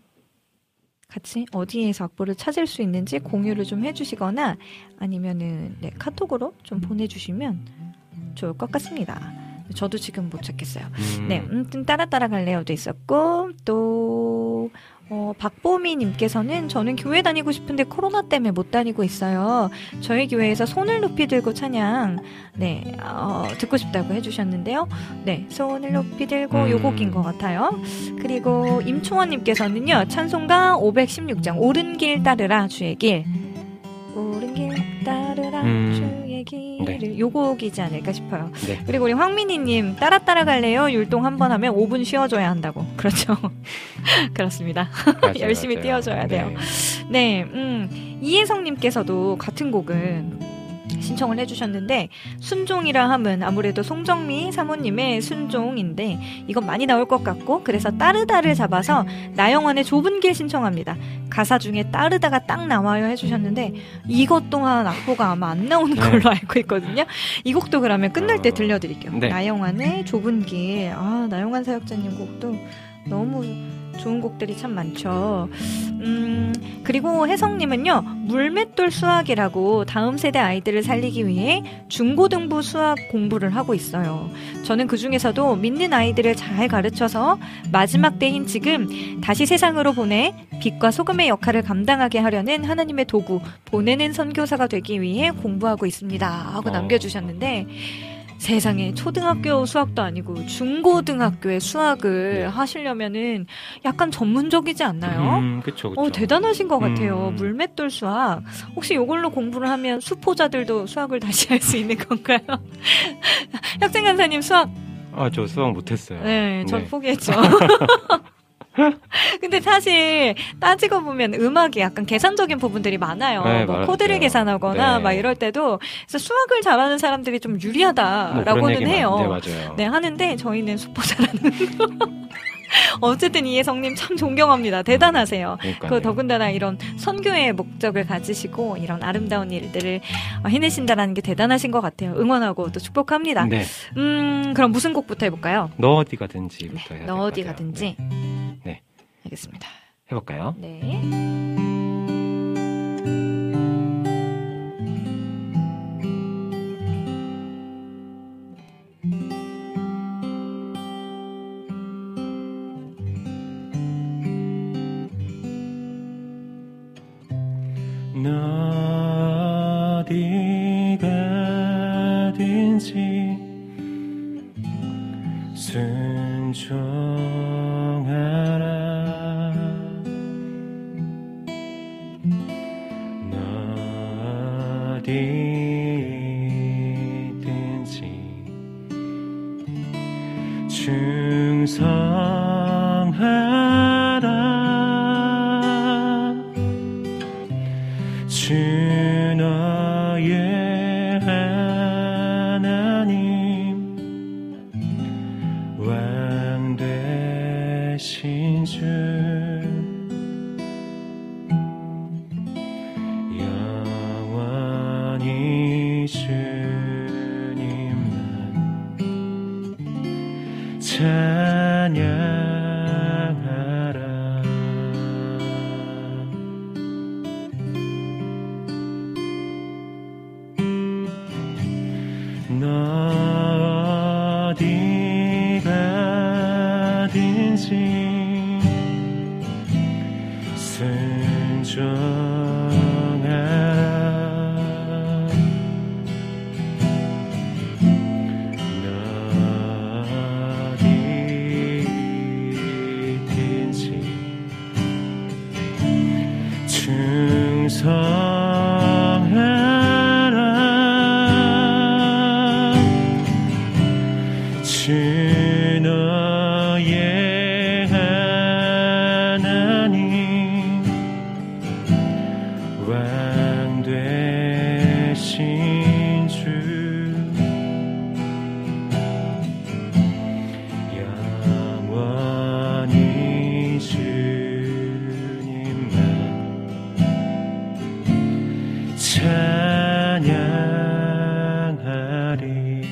같이 어디에서 악보를 찾을 수 있는지 공유를 좀 해주시거나 아니면은 네, 카톡으로 좀 보내주시면 좋을 것 같습니다. 저도 지금 못 찾겠어요. 음... 네, 아무튼 따라 따라 갈래요도 있었고 또 어, 박보미님께서는 저는 교회 다니고 싶은데 코로나 때문에 못 다니고 있어요. 저희 교회에서 손을 높이 들고 찬양 네 어, 듣고 싶다고 해주셨는데요. 네, 손을 높이 들고 음. 요 곡인 것 같아요. 그리고 임충원님께서는요. 찬송가 오백십육 장 옳은 길 따르라 주의 길 옳은 길 따르라 음. 주의 길을 네. 요 곡이지 않을까 싶어요. 네. 그리고 우리 황민희님 따라 따라 갈래요? 율동 한 번 하면 오 분 쉬어줘야 한다고. 그렇죠. 그렇습니다. 맞아요, 열심히 맞아요. 뛰어줘야 돼요. 네, 네 음, 이혜성님께서도 같은 곡은 신청을 해주셨는데 순종이라 함은 아무래도 송정미 사모님의 순종인데 이건 많이 나올 것 같고 그래서 따르다를 잡아서 나영원의 좁은 길 신청합니다. 가사 중에 따르다가 딱 나와요 해주셨는데 이것 또한 악보가 아마 안 나오는 네. 걸로 알고 있거든요. 이 곡도 그러면 끝날 때 들려드릴게요. 네. 나영원의 좁은 길. 아, 나영원 사역자님 곡도 너무 좋은 곡들이 참 많죠. 음, 그리고 혜성님은요, 물맷돌 수학이라고 다음 세대 아이들을 살리기 위해 중고등부 수학 공부를 하고 있어요. 저는 그 중에서도 믿는 아이들을 잘 가르쳐서 마지막 때인 지금 다시 세상으로 보내 빛과 소금의 역할을 감당하게 하려는 하나님의 도구, 보내는 선교사가 되기 위해 공부하고 있습니다. 하고 어. 남겨주셨는데, 세상에 초등학교 수학도 아니고 중고등학교의 수학을 네. 하시려면은 약간 전문적이지 않나요? 음, 그쵸, 그쵸. 어, 대단하신 것 같아요. 음. 물맷돌 수학. 혹시 이걸로 공부를 하면 수포자들도 수학을 다시 할 수 있는 건가요? 혁진 강사님 수학. 아, 저 수학 못했어요. 네, 전 네. 포기했죠. 근데 사실 따지고 보면 음악이 약간 계산적인 부분들이 많아요. 네, 뭐 맞아요. 코드를 계산하거나 네. 막 이럴 때도 그래서 수학을 잘하는 사람들이 좀 뭐 그런 유리하다라고는 얘기만- 해요. 네, 맞아요. 네, 하는데 저희는 수포자라는 거. 어쨌든 이혜성님 참 존경합니다. 대단하세요. 그러니까요. 그 더군다나 이런 선교의 목적을 가지시고 이런 아름다운 일들을 해내신다는 게 대단하신 것 같아요. 응원하고 또 축복합니다. 네. 음, 그럼 무슨 곡부터 해볼까요? 너 어디 가든지부터 네, 해야 너 될것 어디 같아요. 가든지. 네. 알겠습니다. 해볼까요? 네. 너 어디 가든지 순종하라. 너 어디든지 충성하라. 주 너의 하나님 왕 되신 주 영원히 주님만 찬양하라. 너 어디 가든지 순종하라. 너 어디든지 충성하라. 주 너의 하나님 왕 되신 주 영원히 주님만 찬양하리.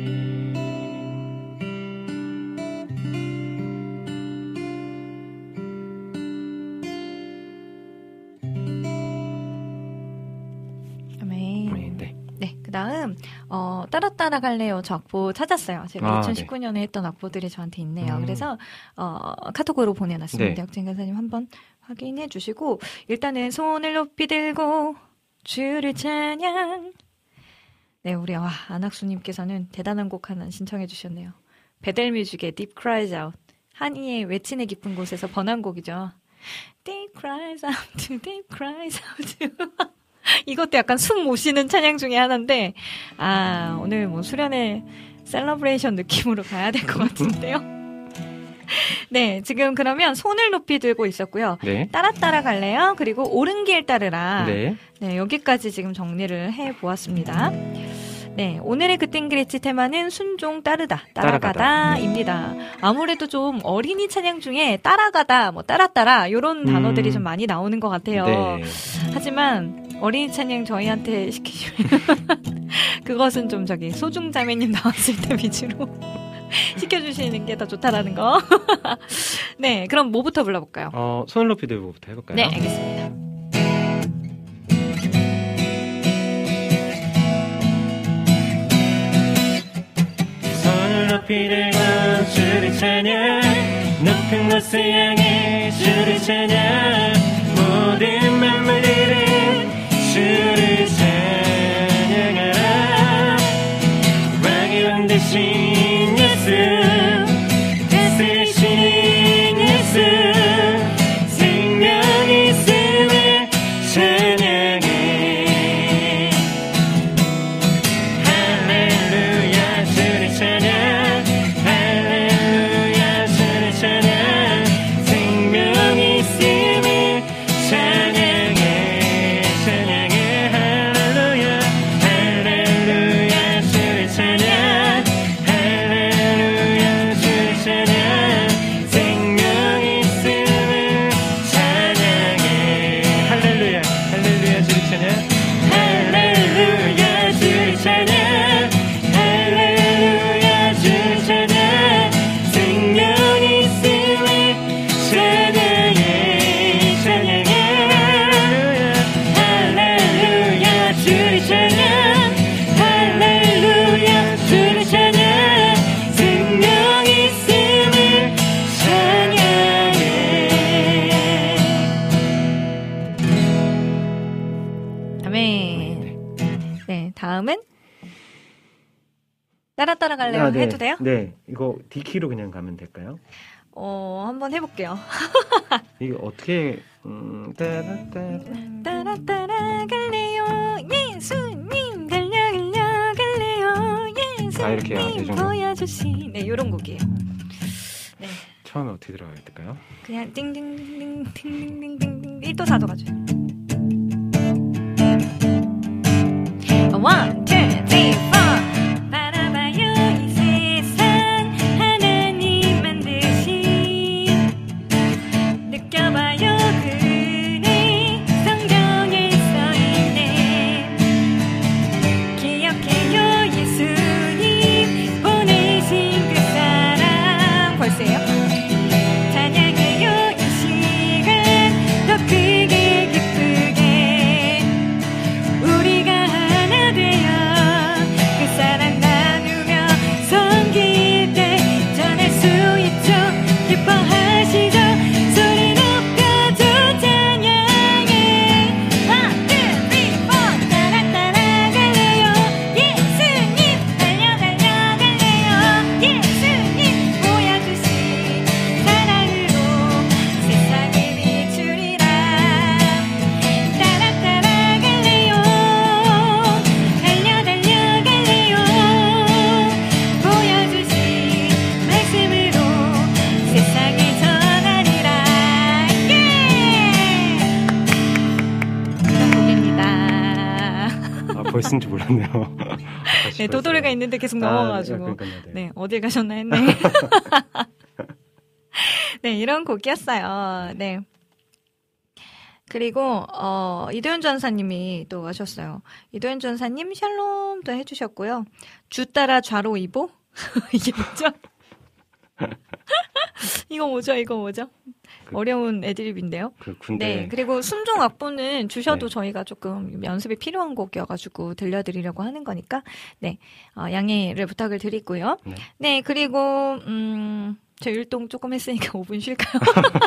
아멘. 네. 네, 그 다음, 어, 따라 따라 갈래요. 저 악보 찾았어요. 제가 아, 이천십구 년에 했던 악보들이 저한테 있네요. 음. 그래서, 어, 카톡으로 보내놨습니다. 네. 역진 간사님 한번 확인해 주시고, 일단은 손을 높이 들고, 주를 찬양. 네, 우리, 와, 안학수님께서는 대단한 곡 하나 신청해 주셨네요. 베델뮤직의 Deep Cries Out. 한이의 외친의 깊은 곳에서 번안곡이죠. Deep Cries Out, Deep Cries Out. 이것도 약간 숨 못 쉬는 찬양 중에 하나인데, 아, 오늘 뭐 수련회 셀러브레이션 느낌으로 가야 될 것 같은데요. 네, 지금 그러면 손을 높이 들고 있었고요. 네. 따라 따라 갈래요? 그리고 옳은 길 따르라. 네. 네, 여기까지 지금 정리를 해 보았습니다. 네, 오늘의 그땐 그랬지 테마는 순종 따르다, 따라가다, 따라가다입니다. 아무래도 좀 어린이 찬양 중에 따라가다, 뭐 따라 따라 이런 단어들이 음. 좀 많이 나오는 것 같아요. 네. 하지만 어린이 찬양 저희한테 시키시면 그것은 좀 저기 소중 자매님 나왔을 때 위주로 시켜주시는 게 더 좋다라는 거. 네, 그럼 뭐부터 불러볼까요? 어, 손을 높이 들고부터 해볼까요? 네, 알겠습니다. 손을 높이 들고 주를 찬양 높은 곳을 향해 주를 찬양 모든 만물들은 주를 찬양하라 왕의 왕 되신 예수 다스리시는 예수 생명 있음을 찬양해 할렐루야 주를 찬양 할렐루야 주를 찬양 생명 있음을 찬양해 찬양해 할렐루야 할렐루야 주를 찬양 할렐루야 주를 찬양 생명 있음을 찬양해 할렐루야 할렐루야 주를 찬양 할렐루야 주를 찬양 할렐루야 주를 찬양 생명 있음을 찬양해 찬양해 할렐루야 주를 찬양 할렐루야 주를 찬양 생명 있음을 찬양해 아멘. 네, 다음은 따라 따라 갈래요? 아, 네. 해도 돼요? 네, 이거 D키로 그냥 가면 될까요? 어, 한번 해볼게요. 이게 어떻게 음, 따라 따라 따라 따라 갈래요? 예수님 달려 갈려 갈래요? 아, 이렇게요. 이 예수님 정도. 보여주시. 네, 요런 곡이에요. 네, 처음에 어떻게 들어가야 될까요? 그냥 띵띵띵띵 띵띵띵띵 일 도 사도 가죠. 원, 투, 쓰리, 포. 바라봐요 이 세상 하나님 만드신 느껴봐요 그네 성경에 써있네 기억해요 예수님 보내신 그 사랑 벌써요? 찬양해요 이 시간 더 크게 기쁘게 우리가 하나 되어 그 사랑 나누며 섬길 때 전할 수 있죠 기뻐하시죠 소리 높여줘 찬양해 One, two, three, four 따라 따라 갈래요 예수님 달려 달려 갈래요 예수님 보여주신 사랑으로 세상을 비추리라 따라 따라 갈래요 달려 달려 갈래요 보여주신 말씀으로 세상에 전하리라 예! 이런 곡입니다. 아, 벌써인지 몰랐네요. 네, 도도리가 있는데 계속 넘어가가지고 아, 그러니까요, 네. 네, 어딜 가셨나 했네. 네, 이런 곡이었어요. 네. 그리고 어, 이도현 전사님이 또 하셨어요. 이도현 전사님 샬롬도 해주셨고요. 주 따라 좌로 이보? 이게 뭐죠? 이거 뭐죠? 이거 뭐죠? 그- 어려운 애드립인데요. 그 군대 네, 그리고 순종 악보는 주셔도 네. 저희가 조금 연습이 필요한 곡이어가지고 들려드리려고 하는 거니까, 네, 어, 양해를 부탁을 드리고요. 네. 네, 그리고, 음, 저 율동 조금 했으니까 오 분 쉴까요?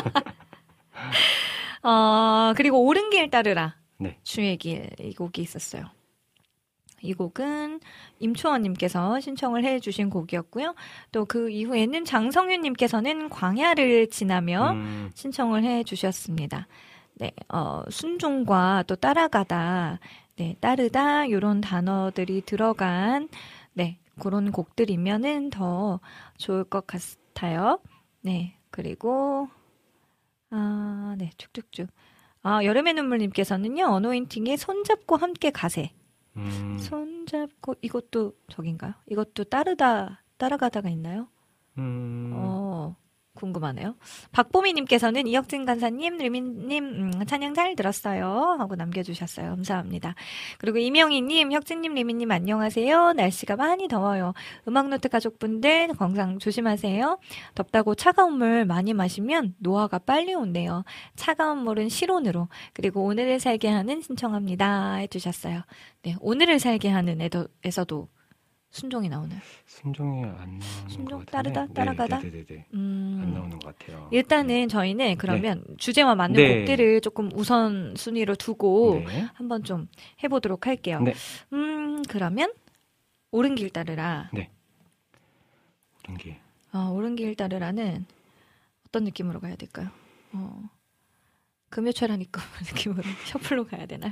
어, 그리고 옳은 길 따르라. 네. 주의 길, 이 곡이 있었어요. 이 곡은 임초원님께서 신청을 해주신 곡이었고요. 또 그 이후에는 장성윤님께서는 광야를 지나며 음, 신청을 해주셨습니다. 네, 어, 순종과 또 따라가다, 네, 따르다, 이런 단어들이 들어간, 네, 그런 곡들이면은 더 좋을 것 같아요. 네, 그리고 아, 네, 쭉쭉쭉. 아, 여름의 눈물님께서는요, 어노인팅에 손잡고 함께 가세. 음. 손잡고, 이것도 저긴가요? 이것도 따르다, 따라가다가 있나요? 음. 어, 궁금하네요. 박보미님께서는 이혁진 간사님, 르민님, 음, 찬양 잘 들었어요. 하고 남겨주셨어요. 감사합니다. 그리고 이명희님, 혁진님, 르민님 안녕하세요. 날씨가 많이 더워요. 음악노트 가족분들 건강 조심하세요. 덥다고 차가운 물 많이 마시면 노화가 빨리 온대요. 차가운 물은 실온으로. 그리고 오늘을 살게 하는 신청합니다. 해주셨어요. 네, 오늘을 살게 하는 에서도 순종이 나오나요? 순종이 안 나오는 순종 것 같아요. 따르다 네, 따라가다. 네네네. 음. 안 나오는 것 같아요. 일단은 저희는 그러면 주제와 맞는 네. 곡들을 조금 우선 순위로 두고 네. 한번 좀 해보도록 할게요. 네. 음 그러면 옳은 길 따르라. 네. 옳은 길. 어, 옳은 길 따르라는 어떤 느낌으로 가야 될까요? 어, 금요철하니까 느낌으로 셔플로 가야 되나요?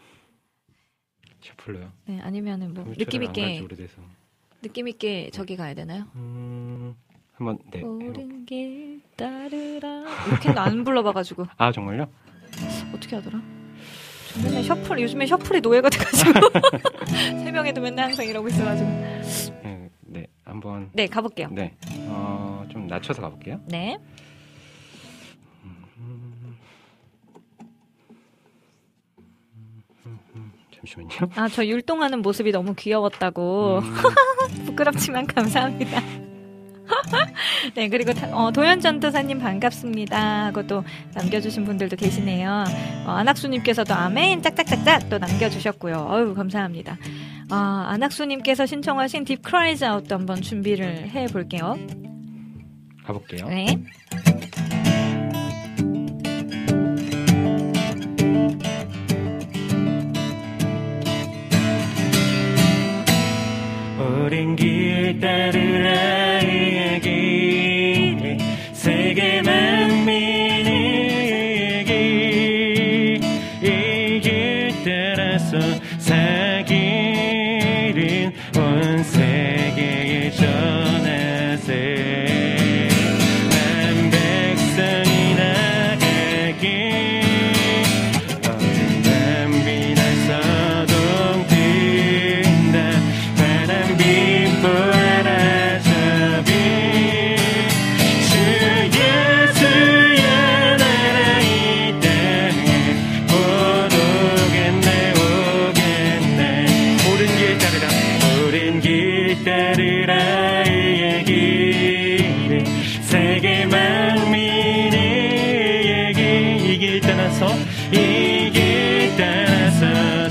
셔플로요? 네, 아니면은 뭐 금요철을 느낌 안 간지 있게 오래돼서. 느낌 있게 저기 가야 되나요? 음, 한번 네. 옳은 길 따르라 이렇게는 안 불러봐가지고. 아 정말요? 어떻게 하더라? 저 맨날 셔플 요즘에 셔플이 노예가 돼가지고 새벽에도 맨날 항상 이러고 있어가지고. 네, 네, 한번. 네, 가볼게요. 네, 어, 좀 낮춰서 가볼게요. 네. 잠시만요. 아, 저 율동하는 모습이 너무 귀여웠다고. 음. 부끄럽지만 감사합니다. 네, 그리고 어, 도현전도사님 반갑습니다 하고 또 남겨주신 분들도 계시네요. 어, 안학수님께서도 아멘 짝짝짝짝 또 남겨주셨고요. 어유 감사합니다. 아, 안학수님께서 신청하신 Deep Cries Out도 한번 준비를 해볼게요. 가볼게요. 네. 오랜 길 따르라 이 얘기 세계 만민의 얘기 이 길 따라서 살기를 온 세계에 전하세 한 백성이 나가길 어린 담비 나서동 뛴다 바람 빛보 알아잡이 주 예수의 나라 이 땅에 곧 오겠네 오겠네 옳은 길 따르라 옳은 길 따르라 이 얘기를 세계 만민의 얘기 이 길 따라서 이 길 따라서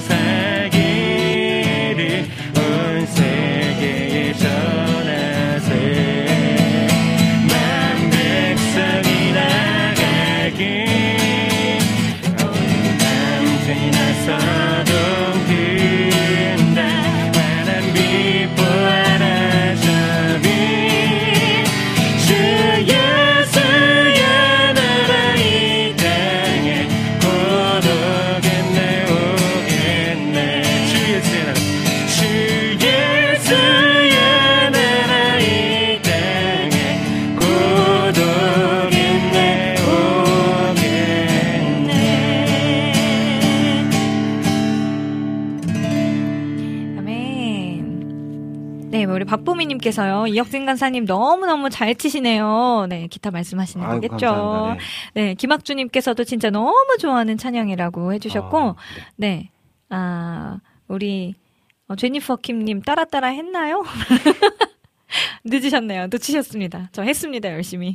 살기를 온 세계에 전하세 만 백성이 나가길 온 남편이 나서동 든다 환한 빛보 알아잡이 주 예수의 나라 이 땅에 곧 오겠네 오겠네 주 예수의 나라 주 예수의 나라 이 땅에 곧 오겠네 오겠네 아멘. 네, 우리 박보미님께서요. 이혁진 간사님 너무너무 잘 치시네요. 네, 기타 말씀하시는 아이고, 거겠죠. 감사합니다. 네. 네, 김학주님께서도 진짜 너무 좋아하는 찬양이라고 해주셨고, 아, 네. 아, 우리, 어, 제니퍼 킴님 따라 따라 했나요? 늦으셨네요. 놓치셨습니다. 저 했습니다, 열심히.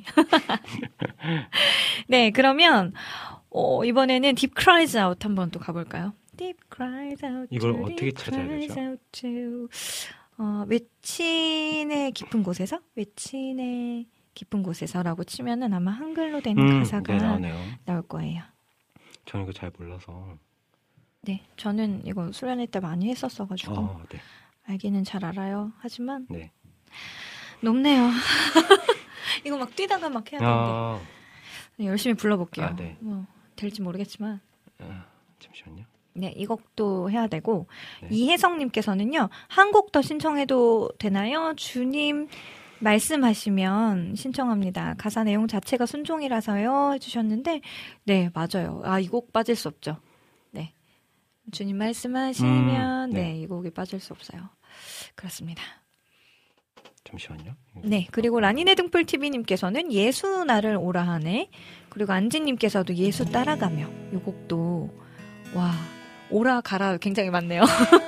네, 그러면, 어, 이번에는 Deep Cries Out 한번 또 가볼까요? Deep Cries Out. 이걸 to, 어떻게 deep 찾아야 cries 되죠? out to. 어, 외친의 깊은 곳에서? 외친의 깊은 곳에서라고 치면은 아마 한글로 된 음, 가사가 네, 나오네요. 나올 거예요. 저는 이거 잘 몰라서. 네, 저는 이거 수련회 때 많이 했었어가지고 어, 네. 알기는 잘 알아요. 하지만 네. 높네요. 이거 막 뛰다가 막 해야 되는데 아, 네, 열심히 불러볼게요. 아, 네. 뭐 될지 모르겠지만 아, 잠시만요. 네, 이 곡도 해야 되고 네. 이혜성님께서는요 한 곡 더 신청해도 되나요? 주님 말씀하시면 신청합니다. 가사 내용 자체가 순종이라서요 해주셨는데 네 맞아요. 아, 이 곡 빠질 수 없죠. 네 주님 말씀하시면 음, 네. 네, 이 곡이 빠질 수 없어요. 그렇습니다. 잠시만요. 네 그리고 라니네 등불 티비님께서는 예수 나를 오라 하네. 그리고 안지님께서도 예수 따라가며 이 곡도 와 오라 가라 굉장히 많네요.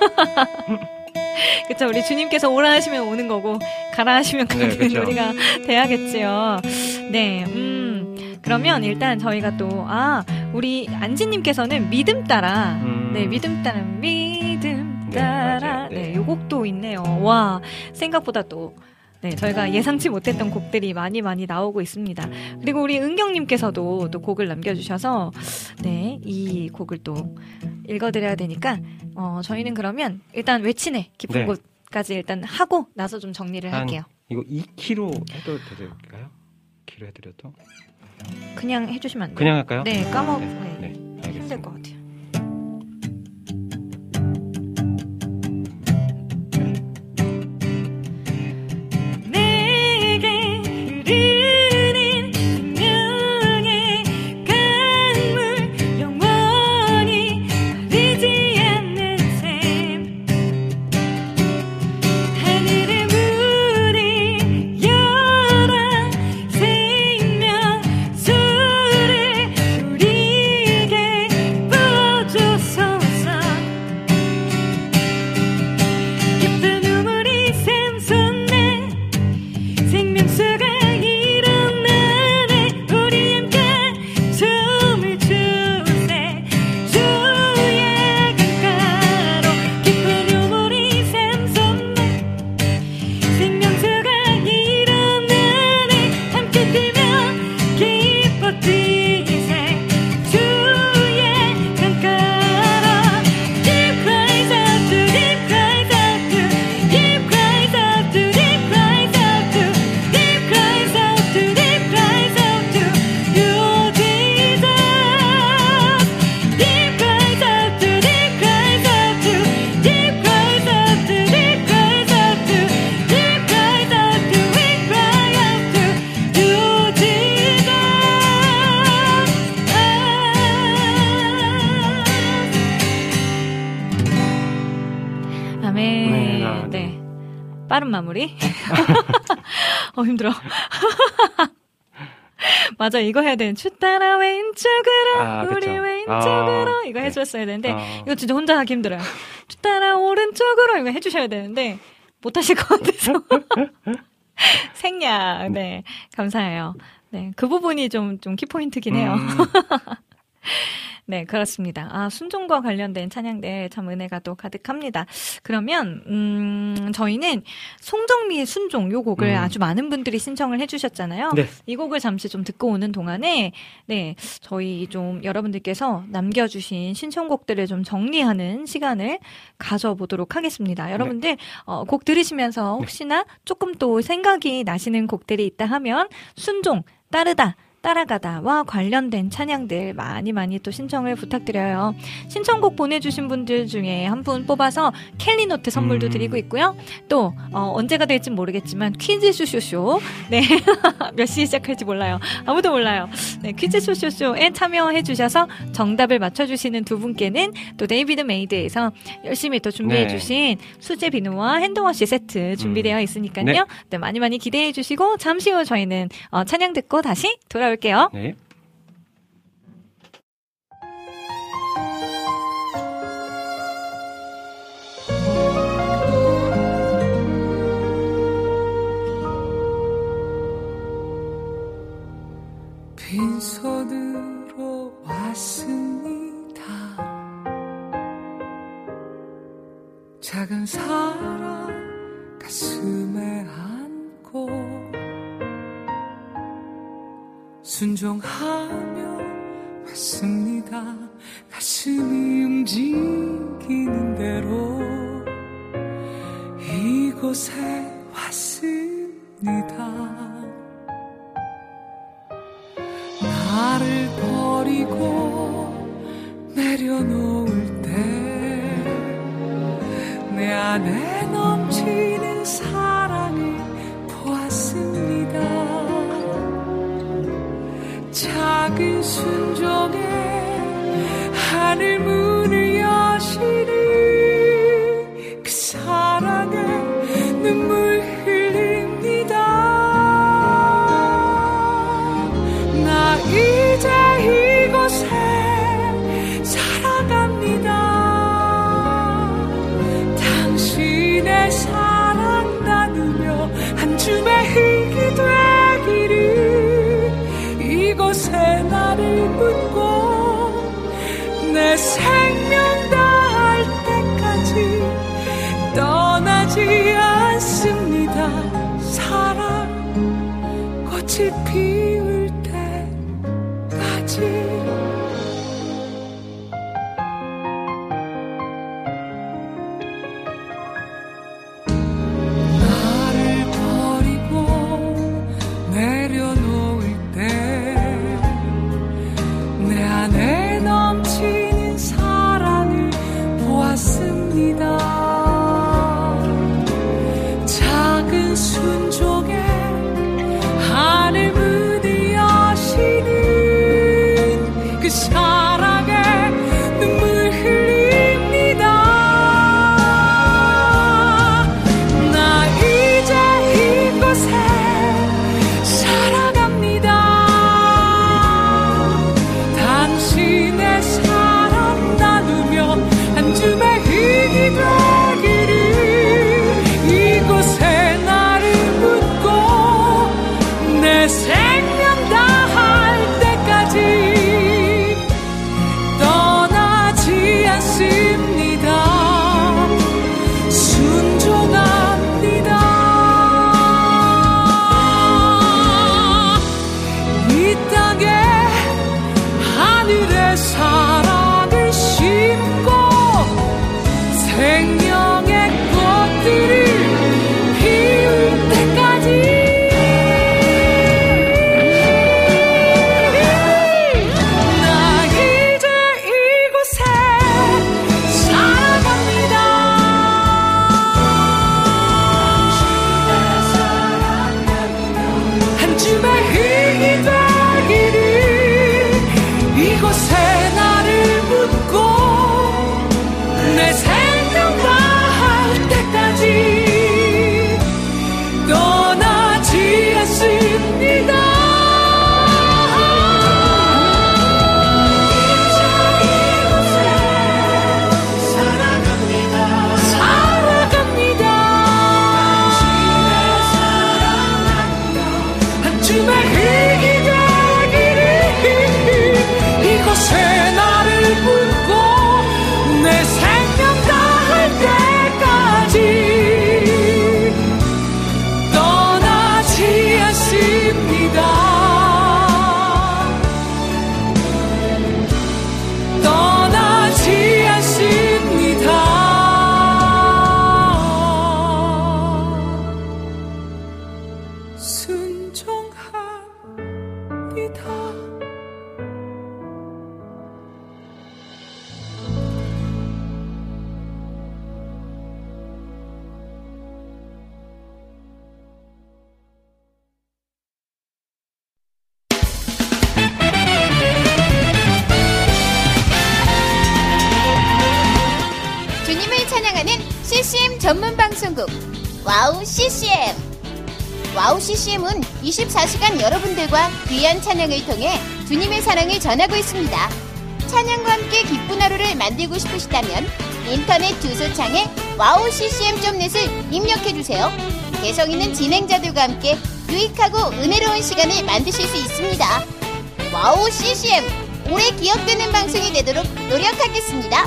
그쵸 우리 주님께서 오라 하시면 오는 거고 가라 하시면 가는 네, 우리가 돼야겠지요. 네, 음 그러면 일단 저희가 또 아 우리 안지님께서는 믿음 따라 음. 네 믿음 따라 믿음 따라 네, 네. 네, 요 곡도 있네요. 와 생각보다 또 네, 저희가 예상치 못했던 곡들이 많이 많이 나오고 있습니다. 그리고 우리 은경님께서도 또 곡을 남겨주셔서 네, 이 곡을 또 읽어드려야 되니까 어, 저희는 그러면 일단 외치네 깊은 네. 곳까지 일단 하고 나서 좀 정리를 한 할게요. 이거 이 킬로그램 해도 될까요? 킬로 해드려도? 그냥 해주시면 안 돼요? 그냥 할까요? 네, 까먹. 네, 네, 네, 힘들 알겠습니다. 것 같아요. 빠른 마무리. 어, 힘들어. 맞아, 이거 해야 되는. 주 따라 왼쪽으로, 아, 우리 그쵸. 왼쪽으로. 아, 이거 네. 해줬어야 되는데, 아. 이거 진짜 혼자 하기 힘들어요. 주 따라 오른쪽으로. 이거 해주셔야 되는데, 못하실 것 같아서. 생략. 네. 감사해요. 네. 그 부분이 좀, 좀 키포인트긴 해요. 음. 네, 그렇습니다. 아, 순종과 관련된 찬양들 참 은혜가 또 가득합니다. 그러면, 음, 저희는 송정미의 순종, 요 곡을 음. 아주 많은 분들이 신청을 해주셨잖아요. 네. 이 곡을 잠시 좀 듣고 오는 동안에, 네, 저희 좀 여러분들께서 남겨주신 신청곡들을 좀 정리하는 시간을 가져보도록 하겠습니다. 여러분들, 네. 어, 곡 들으시면서 혹시나 조금 또 생각이 나시는 곡들이 있다 하면, 순종, 따르다, 따라가다와 관련된 찬양들 많이 많이 또 신청을 부탁드려요. 신청곡 보내주신 분들 중에 한 분 뽑아서 캘리노트 선물도 음. 드리고 있고요. 또 어, 언제가 될지 모르겠지만 퀴즈 쇼쇼쇼 네 몇 시에 시작할지 몰라요. 아무도 몰라요. 네, 퀴즈 쇼쇼쇼에 참여해 주셔서 정답을 맞춰주시는 두 분께는 또 데이비드 메이드에서 열심히 또 준비해주신 네. 수제 비누와 핸드워시 세트 준비되어 있으니까요. 네. 네, 많이 많이 기대해 주시고 잠시 후 저희는 어, 찬양 듣고 다시 돌아 올게요. 네. 빈손으로 왔습니다. 작은 사랑 가슴에 안고 순종하며 왔습니다. 가슴이 움직이는 대로 이곳에 왔습니다. 나를 버리고 내려놓을 때 내 안에 넘치는 사랑을 보았습니다. 순종에 하늘 문을 여시는 그 사랑에 눈물 흘립니다. 나 이제 이곳에 살아갑니다. 당신의 사랑 나누며 한 줌의 흙이 되기를 이곳에 나를 묻고 내 생명 다할 때까지 떠나지 않습니다. 사랑 꽃이 피울 때까지. 작은 순종에 하늘 문을 여시는 그 사랑에 눈물 흘립니다. 나 이제 이곳에 살아갑니다. 당신의 사랑 나누며 한 줌의 흙이 되기를 이곳에 나를 묻고 내 생명 다할 때까지 떠나지 않습니다. 순종합니다. 이 땅에 하늘의 사랑을 심고 생명의 꽃들을 피울 때까지 나 이제 이곳에 살아갑니다. 한 줌의 흙이 되기를 이곳에 나를 묻고 내 생명 다할 때까지 떠나지 않습니다. 살아갑니다. 살아갑니다. 한 줌의 흙이 되기를 이곳에 나를 묻고 내 생명 다할 때까지 떠나지 않습니다. 떠나지 않습니다. 순종합니다. 주님을 찬양하는 씨씨엠 전문 방송국 와우 씨씨엠. 와우 씨씨엠은 이십사 시간 여러분들과 귀한 찬양을 통해 주님의 사랑을 전하고 있습니다. 찬양과 함께 기쁜 하루를 만들고 싶으시다면 인터넷 주소창에 와우 씨씨엠 닷 넷을 입력해주세요. 개성 있는 진행자들과 함께 유익하고 은혜로운 시간을 만드실 수 있습니다. 와우 씨씨엠, 오래 기억되는 방송이 되도록 노력하겠습니다.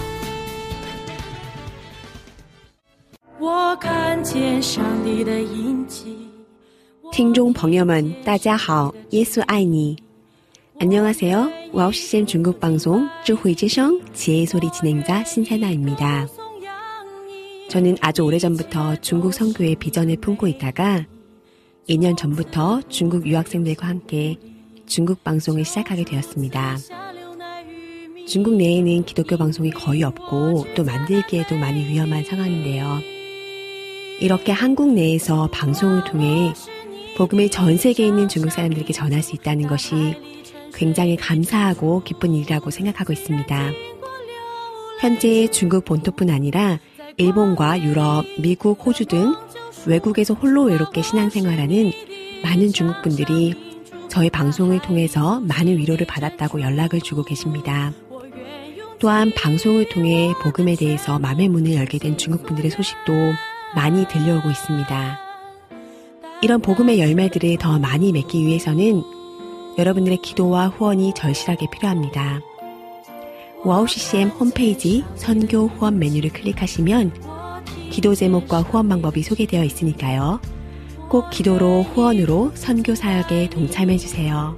我看见上帝的印记。 听众朋友们大家好，耶稣爱你。 안녕하세요. 와우 씨씨엠 중국 방송智慧之声 지혜의 소리 진행자 신세나입니다. 저는 아주 오래전부터 중국 선교의 비전을 품고 있다가 이 년 전부터 중국 유학생들과 함께 중국 방송을 시작하게 되었습니다. 중국 내에는 기독교 방송이 거의 없고 또 만들기에도 많이 위험한 상황인데요. 이렇게 한국 내에서 방송을 통해 복음을 전 세계에 있는 중국 사람들에게 전할 수 있다는 것이 굉장히 감사하고 기쁜 일이라고 생각하고 있습니다. 현재 중국 본토뿐 아니라 일본과 유럽, 미국, 호주 등 외국에서 홀로 외롭게 신앙생활하는 많은 중국 분들이 저희 방송을 통해서 많은 위로를 받았다고 연락을 주고 계십니다. 또한 방송을 통해 복음에 대해서 마음의 문을 열게 된 중국 분들의 소식도 많이 들려오고 있습니다. 이런 복음의 열매들을 더 많이 맺기 위해서는 여러분들의 기도와 후원이 절실하게 필요합니다. 와우 씨씨엠 홈페이지 선교 후원 메뉴를 클릭하시면 기도 제목과 후원 방법이 소개되어 있으니까요. 꼭 기도로 후원으로 선교 사역에 동참해주세요.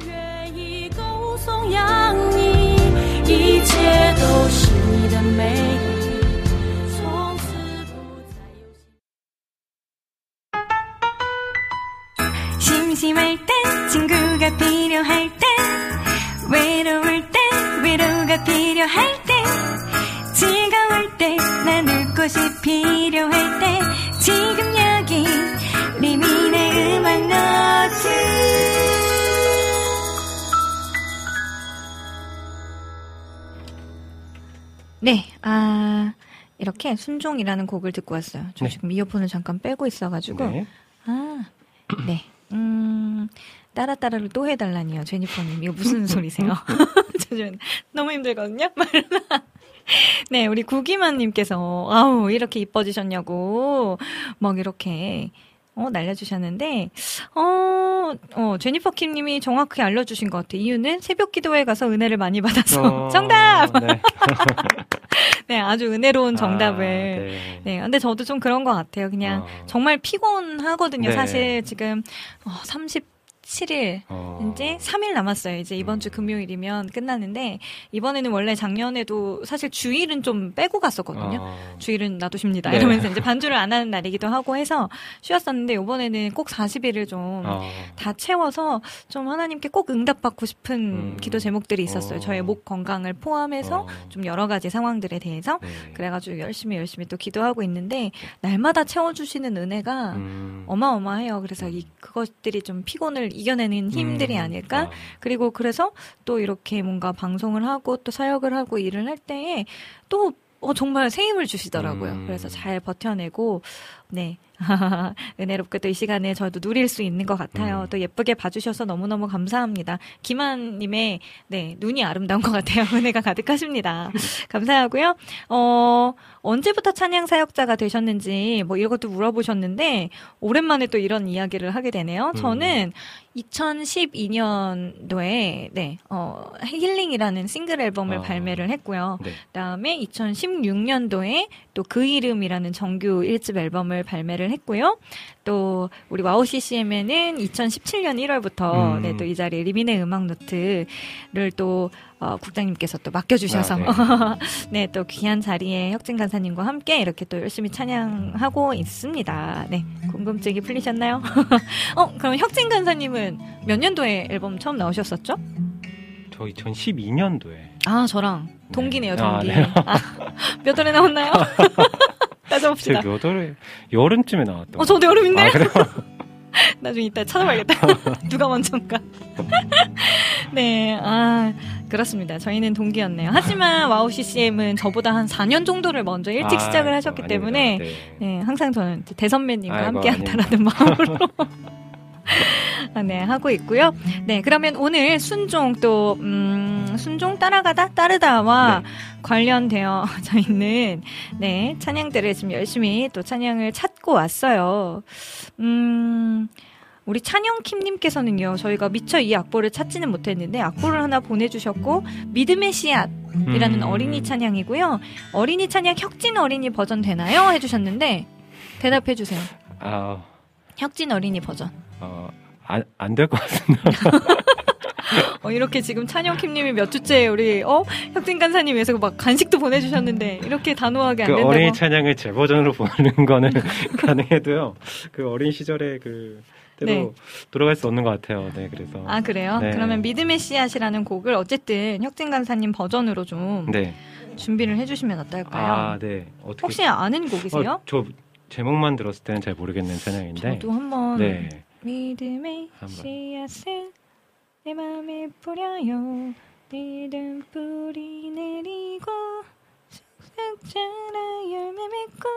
심심할 때 친구가 필요할 때 외로울 때 위로가 필요할 때 즐거울 때 나눌 곳이 필요할 때 지금 여기 리민의 음악 노트. 네, 아 이렇게 순종이라는 곡을 듣고 왔어요. 저 네. 지금 이어폰을 잠깐 빼고 있어가지고 네. 아 네. 음, 따라따라를 또 해달라니요, 제니퍼님. 이거 무슨 소리세요? 저 좀 너무 힘들거든요? 네, 우리 구기만님께서, 아우, 이렇게 이뻐지셨냐고, 막 이렇게, 어, 날려주셨는데, 어, 어, 제니퍼 킴님이 정확히 알려주신 것 같아요. 이유는 새벽 기도회 가서 은혜를 많이 받아서. 어, 정답! 네. 네, 아주 은혜로운 정답을. 아, 네. 네, 근데 저도 좀 그런 것 같아요. 그냥 어. 정말 피곤하거든요. 네. 사실 지금 어, 삼십칠 일, 어. 이제 삼 일 남았어요. 이제 이번 주 금요일이면 끝나는데, 이번에는 원래 작년에도 사실 주일은 좀 빼고 갔었거든요. 어. 주일은 놔두십니다. 네. 이러면서 이제 반주를 안 하는 날이기도 하고 해서 쉬었었는데, 이번에는 꼭 사십 일을 좀 다 어. 채워서 좀 하나님께 꼭 응답받고 싶은 음. 기도 제목들이 있었어요. 어. 저의 목 건강을 포함해서 어. 좀 여러 가지 상황들에 대해서. 네. 그래가지고 열심히 열심히 또 기도하고 있는데, 날마다 채워주시는 은혜가 음. 어마어마해요. 그래서 이, 그것들이 좀 피곤을 이겨내는 힘들이 음. 아닐까? 아. 그리고 그래서 또 이렇게 뭔가 방송을 하고 또 사역을 하고 일을 할 때에 또 어, 정말 새 힘을 주시더라고요. 음. 그래서 잘 버텨내고, 네. 은혜롭게 또 이 시간에 저도 누릴 수 있는 것 같아요. 음. 또 예쁘게 봐주셔서 너무너무 감사합니다. 김한님의, 네, 눈이 아름다운 것 같아요. 은혜가 가득하십니다. 감사하고요. 어, 언제부터 찬양 사역자가 되셨는지 뭐 이것도 물어보셨는데, 오랜만에 또 이런 이야기를 하게 되네요. 음. 저는 이천십이 년도에, 네, 어, 힐링이라는 싱글 앨범을 어. 발매를 했고요. 네. 그 다음에 이천십육 년도에 또 그 이름이라는 정규 일 집 앨범을 발매를 했고요. 또 우리 와우 씨씨엠에는 이천십칠 년 일월부터 음. 네, 또 이 자리에 리민의 음악 노트를 또 어, 국장님께서 또 맡겨주셔서 아, 네, 또 귀한 자리에 혁진 간사님과 함께 이렇게 또 열심히 찬양하고 있습니다. 네, 궁금증이 풀리셨나요? 어, 그럼 혁진 간사님은 몇 년도에 앨범 처음 나오셨었죠? 저 이천십이 년도에. 아, 저랑 동기네요, 동기. 아, 네. 아, 몇 월에 나왔나요? 따져봅시다. 몇 월에? 여름쯤에 나왔던. 어, 저도 여름인데? 아, 그래요? 나중에 이따 찾아봐야겠다. 누가 먼저인가. 네, 아, 그렇습니다. 저희는 동기였네요. 하지만 와우 씨씨엠은 저보다 한 사 년 정도를 먼저 일찍 아, 시작을 하셨기 아닙니다. 때문에, 네. 네, 항상 저는 대선배님과 함께 한다라는 마음으로. 네, 하고 있고요. 네, 그러면 오늘 순종 또, 음, 순종 따라가다, 따르다와 네. 관련되어 져 있는, 네, 찬양들을 지금 열심히 또 찬양을 찾고 왔어요. 음, 우리 찬영킴님께서는요, 저희가 미처 이 악보를 찾지는 못했는데, 악보를 하나 보내주셨고, 믿음의 씨앗이라는 음. 어린이 찬양이고요. 어린이 찬양 혁진 어린이 버전 되나요? 해주셨는데, 대답해주세요. 아. 혁진 어린이 버전. 어, 안, 안 될 것 같습니다. 어, 이렇게 지금 찬영킴님이 몇 주째 우리, 어? 혁진 간사님 위해서 막 간식도 보내주셨는데, 이렇게 단호하게 안 그 된다고. 어린이 찬양을 제 버전으로 보는 거는 가능해도요, 그 어린 시절에 그, 때로 네. 돌아갈 수 없는 것 같아요. 네, 그래서. 아, 그래요? 네. 그러면 믿음의 씨앗이라는 곡을 어쨌든 혁진 간사님 버전으로 좀 네. 준비를 해주시면 어떨까요? 아, 네. 어떻게... 혹시 아는 곡이세요? 어, 저 제목만 들었을 때는 잘 모르겠는 찬양인데. 저도 한번 네. 믿음의 씨앗을 내 맘에 뿌려요. 내든 뿌리 내리고 쑥쑥 자라 열매 맺고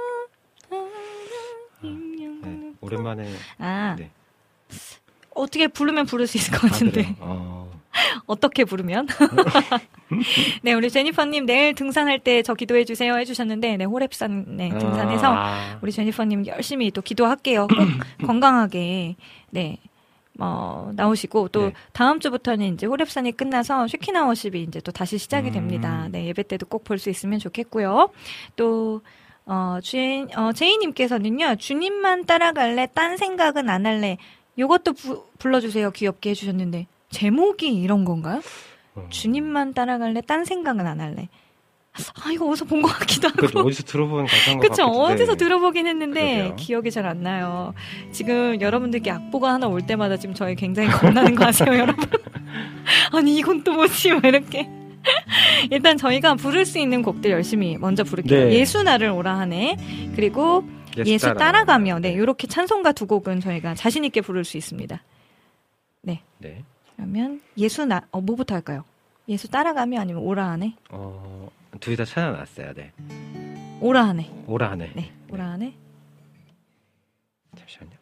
하나님 네, 오랜만에 아 네. 어떻게 부르면 부를 수 있을 것 같은데 아, 어... 어떻게 부르면 네 우리 제니퍼님 내일 등산할 때 저 기도해 주세요 해주셨는데 네 호랩산에 등산해서 아... 우리 제니퍼님 열심히 또 기도할게요. 꼭 건강하게 네 어, 나오시고 또 네. 다음 주부터는 이제 호랩산이 끝나서 쉐키나 워십이 이제 또 다시 시작이 됩니다. 네 예배 때도 꼭 볼 수 있으면 좋겠고요. 또 어, 주인 어, 제이님께서는요 주님만 따라갈래 딴 생각은 안 할래. 요것도 부, 불러주세요. 귀엽게 해주셨는데 제목이 이런 건가요? 음. 주님만 따라갈래 딴 생각은 안 할래. 아 이거 어디서 본 것 같기도 하고. 그렇죠. 어디서 들어본 가사인 것 그쵸? 같기도 어디서 들어보긴 했는데 그러게요. 기억이 잘 안 나요. 지금 여러분들께 악보가 하나 올 때마다 지금 저희 굉장히 겁나는 거 아세요 여러분? 아니 이건 또 뭐지? 막 이렇게. 일단 저희가 부를 수 있는 곡들 열심히 먼저 부를게요. 네. 예수 나를 오라 하네. 그리고 예수, 예수 따라. 따라가며 네 이렇게 찬송가 두 곡은 저희가 자신 있게 부를 수 있습니다. 네. 네. 그러면 예수 나 어 뭐부터 할까요? 예수 따라가며 아니면 오라 하네? 어 둘 다 찾아놨어요. 네. 오라 하네. 오라 하네. 네. 오라 하네. 잠시만요.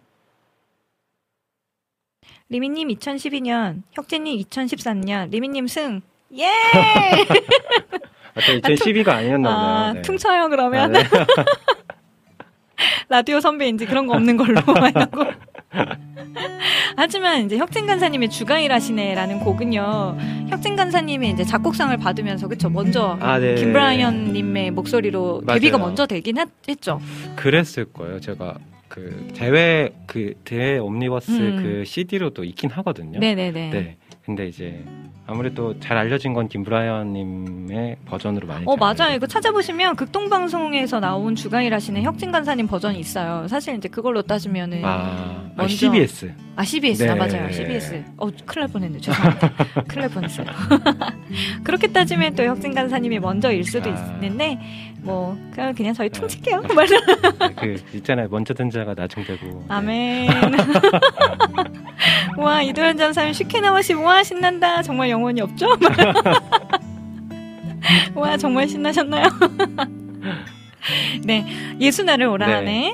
리미님 이천십이 년, 혁재님 이천십삼 년, 리미님 승. 예! 아까 이천십이가 아니었나 보네요. 아, 네. 퉁쳐요 그러면. 아, 네. 라디오 선배인지 그런 거 없는 걸로 하고. 하지만 이제 혁진 간사님의 주가 일하시네라는 곡은요. 혁진 간사님이 이제 작곡상을 받으면서 그쵸 먼저 아, 네. 김브라이언님의 목소리로 맞아요. 데뷔가 먼저 되긴 했, 했죠. 그랬을 거예요. 제가 그 대회 그 대회 옴니버스 음. 그 씨디로도 있긴 하거든요. 네네네. 네. 근데 이제 아무래도 잘 알려진 건 김브라이언님의 버전으로 많이. 어 맞아요. 이거 찾아보시면 극동방송에서 나온 주가 일하시는 혁진 간사님 버전이 있어요. 사실 이제 그걸로 따지면은 아, 먼저... 아 씨비에스. 아 씨비에스 네. 아 맞아요. 씨비에스. 어 큰일 날 뻔했네. 죄송합니다. 큰일 날 뻔했어요. 그렇게 따지면 또 혁진 간사님이 먼저일 수도 아... 있는데 뭐 그냥 그냥 저희 퉁칠게요. 아... 그 있잖아요. 먼저 든 자가 나중 되고. 아멘. 네. 와 이도현 전사님 슈케나워시 와 신난다. 정말 영혼이 없죠? 와 정말 신나셨나요? 네 예수 나를 오라 네. 하네.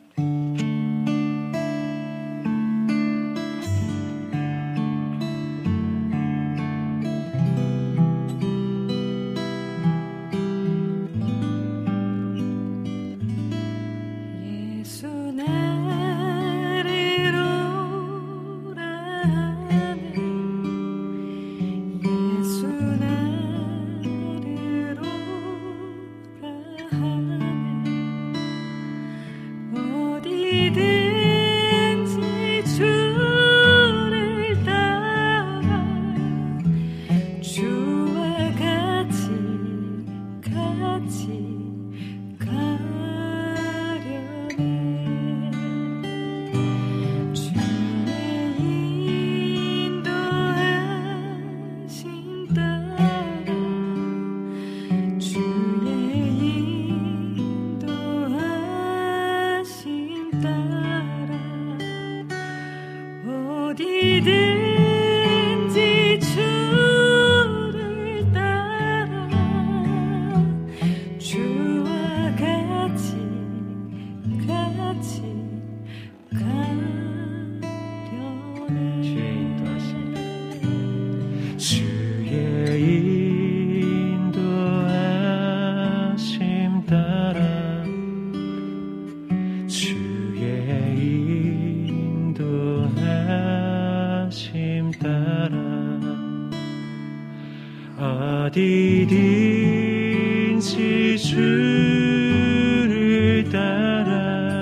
어디든지 주를 따라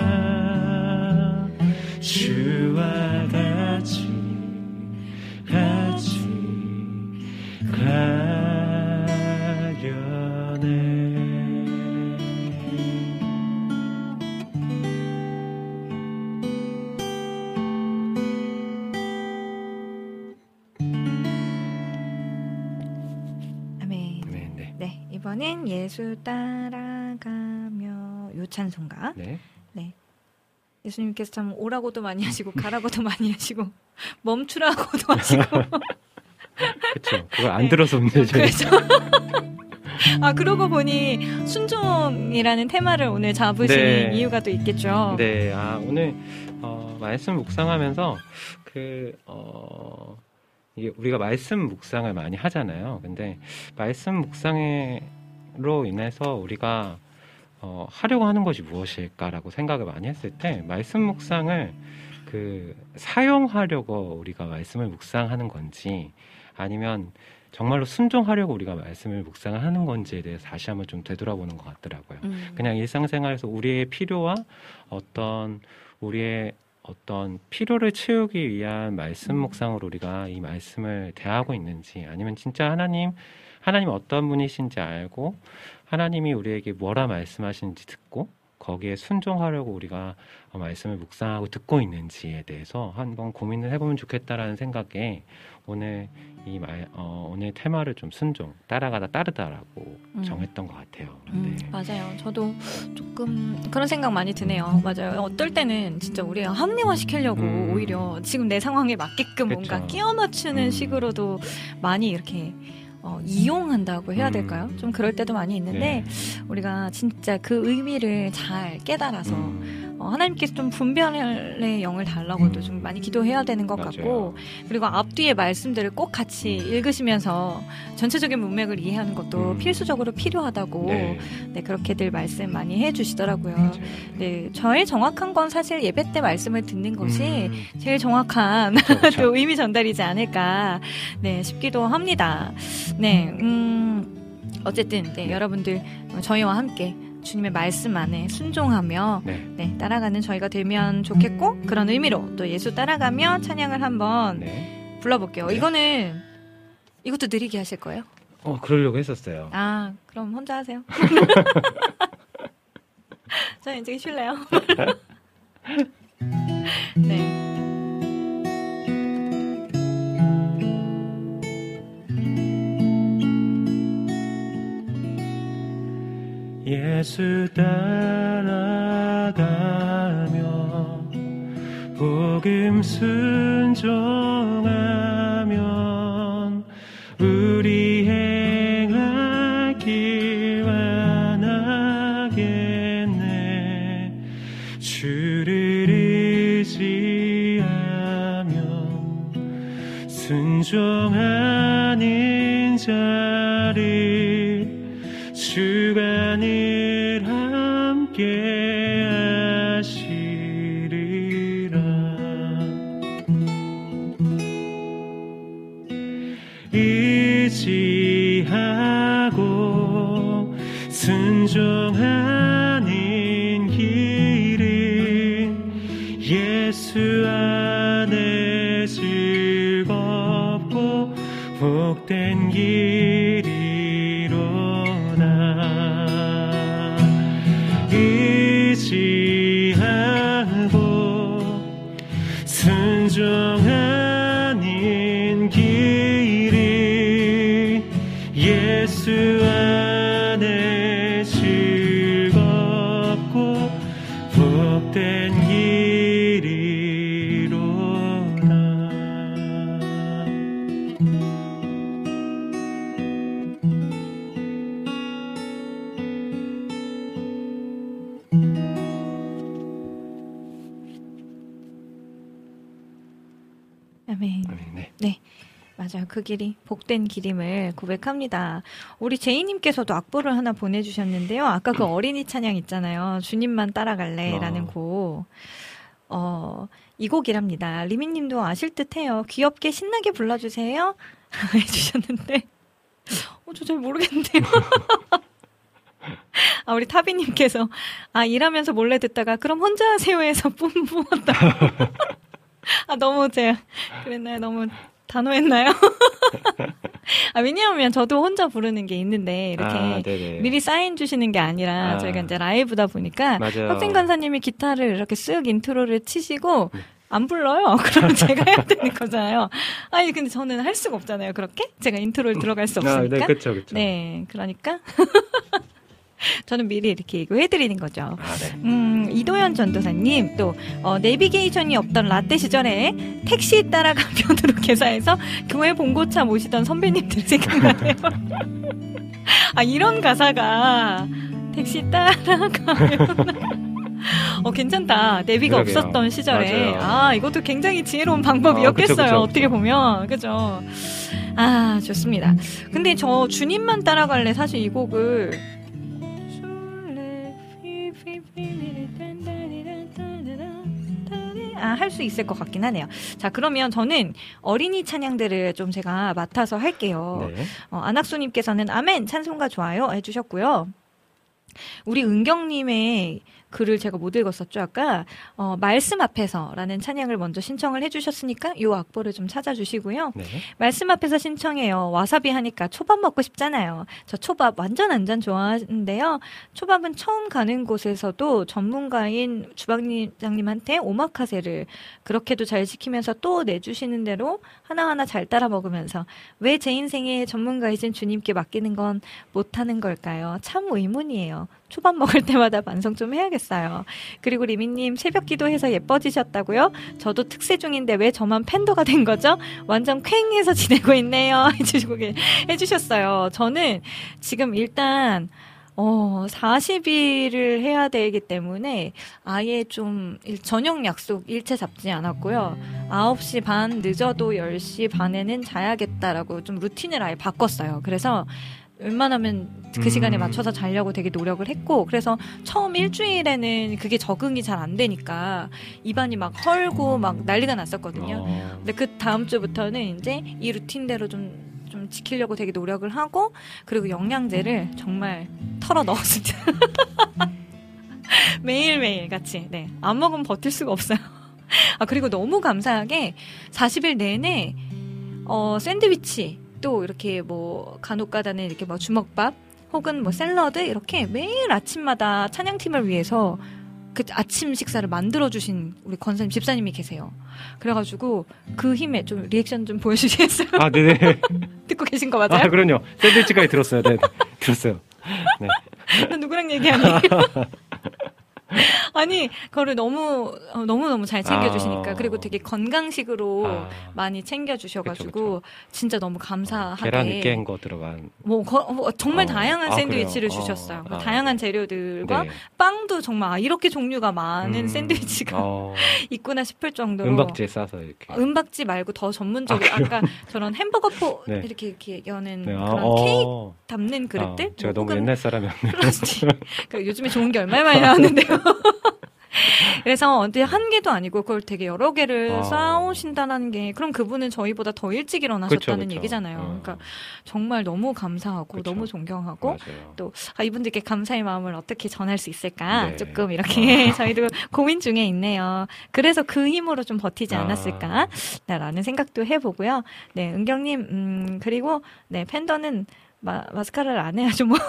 주와 같이 같이 가려네. 이번엔 예수 따라가며 요 찬송가. 네. 네. 예수님께서 참 오라고도 많이 하시고 가라고도 많이 하시고 멈추라고도 하시고 그렇죠. 그걸 안 들어서 문제죠. 그렇죠. 아, 그러고 보니 순종이라는 테마를 오늘 잡으신 네. 이유가 또 있겠죠. 네, 아, 오늘 어, 말씀 묵상하면서 그 어, 이게 우리가 말씀 묵상을 많이 하잖아요. 근데 말씀 묵상으로 인해서 우리가 어, 하려고 하는 것이 무엇일까라고 생각을 많이 했을 때 말씀 묵상을 그 사용하려고 우리가 말씀을 묵상하는 건지 아니면 정말로 순종하려고 우리가 말씀을 묵상을 하는 건지에 대해서 다시 한번 좀 되돌아보는 것 같더라고요. 음. 그냥 일상생활에서 우리의 필요와 어떤 우리의 어떤 필요를 채우기 위한 말씀 묵상으로 우리가 이 말씀을 대하고 있는지 아니면 진짜 하나님 하나님 어떤 분이신지 알고 하나님이 우리에게 뭐라 말씀하시는지 듣고 거기에 순종하려고 우리가 말씀을 묵상하고 듣고 있는지에 대해서 한번 고민을 해보면 좋겠다라는 생각에 오늘 이 말, 어, 오늘 테마를 좀 순종, 따라가다 따르다라고 음. 정했던 것 같아요. 음, 네. 맞아요. 저도 조금 그런 생각 많이 드네요. 맞아요. 어떨 때는 진짜 우리가 합리화 시키려고 음. 오히려 지금 내 상황에 맞게끔 그쵸. 뭔가 끼워 맞추는 음. 식으로도 많이 이렇게 어, 이용한다고 해야 될까요? 음. 좀 그럴 때도 많이 있는데 네. 우리가 진짜 그 의미를 잘 깨달아서 음. 어, 하나님께서 좀 분별의 영을 달라고도 음. 좀 많이 기도해야 되는 것 맞아요. 같고 그리고 앞뒤의 말씀들을 꼭 같이 읽으시면서 전체적인 문맥을 이해하는 것도 음. 필수적으로 필요하다고 네. 네, 그렇게들 말씀 많이 해주시더라고요. 맞아요. 네, 저의 정확한 건 사실 예배 때 말씀을 듣는 것이 음. 제일 정확한 그렇죠. 또 의미 전달이지 않을까 네, 싶기도 합니다. 네, 음, 어쨌든 네, 여러분들 저희와 함께 주님의 말씀 안에 순종하며 네. 네, 따라가는 저희가 되면 좋겠고 그런 의미로 또 예수 따라가며 찬양을 한번 네. 불러볼게요. 네. 이거는 이것도 느리게 하실 거예요? 어, 그러려고 했었어요. 아, 그럼 혼자 하세요. 저는 이제 쉴래요. 네. 예수 따라가며 복음 순종하면 우리 행할 길 완하겠네. 주를 의지하며 순종하는 자를 주가 늘 함께 하시리라. 의지하고 순종하는 길은 예수 안에 즐겁고 복된 길이 의지하고 순종하는 길이 예수 안에 즐겁고 복된 길이로다. 아멘. 아멘. 네. 네. 맞아요. 그 길이 복된 길임을 고백합니다. 우리 제이님께서도 악보를 하나 보내주셨는데요. 아까 그 어린이 찬양 있잖아요. 주님만 따라갈래라는 어. 곡. 어, 이 곡이랍니다. 리미님도 아실 듯해요. 귀엽게 신나게 불러주세요. 해주셨는데 어, 저 잘 모르겠는데요. 아, 우리 타비님께서 아 일하면서 몰래 듣다가 그럼 혼자 하세요 해서 뿜뿜었다. 아, 너무 제가 그랬나요? 너무 단호했나요? 아, 왜냐하면 저도 혼자 부르는 게 있는데 이렇게 아, 미리 사인 주시는 게 아니라 아. 저희가 이제 라이브다 보니까 맞아요. 혁생 간사님이 기타를 이렇게 쓱 인트로를 치시고 안 불러요. 그럼 제가 해야 되는 거잖아요. 아니 근데 저는 할 수가 없잖아요. 그렇게 제가 인트로를 들어갈 수 없으니까. 아, 네, 그렇죠, 그렇죠. 네, 그러니까. 저는 미리 이렇게 이거 해드리는 거죠. 아, 네. 음, 이도현 전도사님, 또, 어, 내비게이션이 없던 라떼 시절에 택시 따라가 편으로 개사해서 교회 봉고차 모시던 선배님들 생각나네요. 아, 이런 가사가 택시 따라가면. 어, 괜찮다. 내비가 그러게요. 없었던 시절에. 맞아요. 아, 이것도 굉장히 지혜로운 방법이었겠어요. 어, 그쵸, 그쵸, 어떻게 그쵸. 보면. 그죠? 아, 좋습니다. 근데 저 주님만 따라갈래 사실 이 곡을 아, 할 수 있을 것 같긴 하네요. 자, 그러면 저는 어린이 찬양들을 좀 제가 맡아서 할게요. 네. 어, 안학수님께서는 아멘 찬송가 좋아요 해주셨고요. 우리 은경님의 글을 제가 못 읽었었죠. 아까 어, 말씀 앞에서라는 찬양을 먼저 신청을 해주셨으니까 이 악보를 좀 찾아주시고요. 네. 말씀 앞에서 신청해요. 와사비 하니까 초밥 먹고 싶잖아요. 저 초밥 완전 완전 좋아하는데요. 초밥은 처음 가는 곳에서도 전문가인 주방장님한테 오마카세를 그렇게도 잘 시키면서 또 내주시는 대로 하나하나 잘 따라 먹으면서 왜 제 인생의 전문가이신 주님께 맡기는 건 못하는 걸까요? 참 의문이에요. 초밥 먹을 때마다 반성 좀 해야겠어요. 그리고 리미님 새벽 기도해서 예뻐지셨다고요? 저도 특세 중인데 왜 저만 팬더가 된 거죠? 완전 쾌행해서 지내고 있네요. 해주시고 해주셨어요. 저는 지금 일단 어, 사십 일을 해야 되기 때문에 아예 좀 저녁 약속 일체 잡지 않았고요. 아홉 시 반 늦어도 열 시 반에는 자야겠다라고 좀 루틴을 아예 바꿨어요. 그래서 웬만하면 그 음. 시간에 맞춰서 자려고 되게 노력을 했고, 그래서 처음 일주일에는 그게 적응이 잘 안 되니까 입안이 막 헐고 막 난리가 났었거든요. 어. 근데 그 다음 주부터는 이제 이 루틴대로 좀, 좀 지키려고 되게 노력을 하고, 그리고 영양제를 정말 털어 넣었습니다. 매일매일 같이. 네. 안 먹으면 버틸 수가 없어요. 아, 그리고 너무 감사하게 사십 일 내내, 어, 샌드위치, 또 이렇게 뭐 간혹가다는 이렇게 뭐 주먹밥 혹은 뭐 샐러드 이렇게 매일 아침마다 찬양팀을 위해서 그 아침 식사를 만들어주신 우리 권사님 집사님이 계세요. 그래가지고 그 힘에 좀 리액션 좀 보여주시겠어요? 아, 네네. 듣고 계신 거 맞아요? 아, 그럼요. 샌드위치까지 들었어요. 네, 들었어요. 네. 나 누구랑 얘기하니? 아니, 그거를 너무, 어, 너무너무 잘 챙겨주시니까. 아, 그리고 되게 건강식으로 아, 많이 챙겨주셔가지고, 그쵸, 그쵸. 진짜 너무 감사하게. 계란 으깬 거 들어간. 뭐, 거, 뭐 정말 어. 다양한 아, 샌드위치를 그래요? 주셨어요. 어. 다양한 재료들과 네. 빵도 정말, 아, 이렇게 종류가 많은 음, 샌드위치가 어. 있구나 싶을 정도로. 은박지에 싸서 이렇게. 은박지 말고 더 전문적으로, 아, 아까 저런 햄버거포, 네. 이렇게, 이렇게 여는 네. 그런 어. 케이크 담는 그릇들? 아, 제가 뭐 너무 옛날 사람이었네요. 그러니까 요즘에 좋은 게 얼마나 많이 나왔는데요. 그래서 언제 한 개도 아니고 그걸 되게 여러 개를 아. 쌓아오신다는 게, 그럼 그분은 저희보다 더 일찍 일어나셨다는 그쵸, 그쵸. 얘기잖아요. 어. 그러니까 정말 너무 감사하고 그쵸. 너무 존경하고 맞아요. 또 아, 이분들께 감사의 마음을 어떻게 전할 수 있을까 네. 조금 이렇게 아. 저희도 고민 중에 있네요. 그래서 그 힘으로 좀 버티지 않았을까라는 생각도 해보고요. 네, 은경님, 음, 그리고 네, 팬더는 마, 마스카라를 안 해야죠 뭐.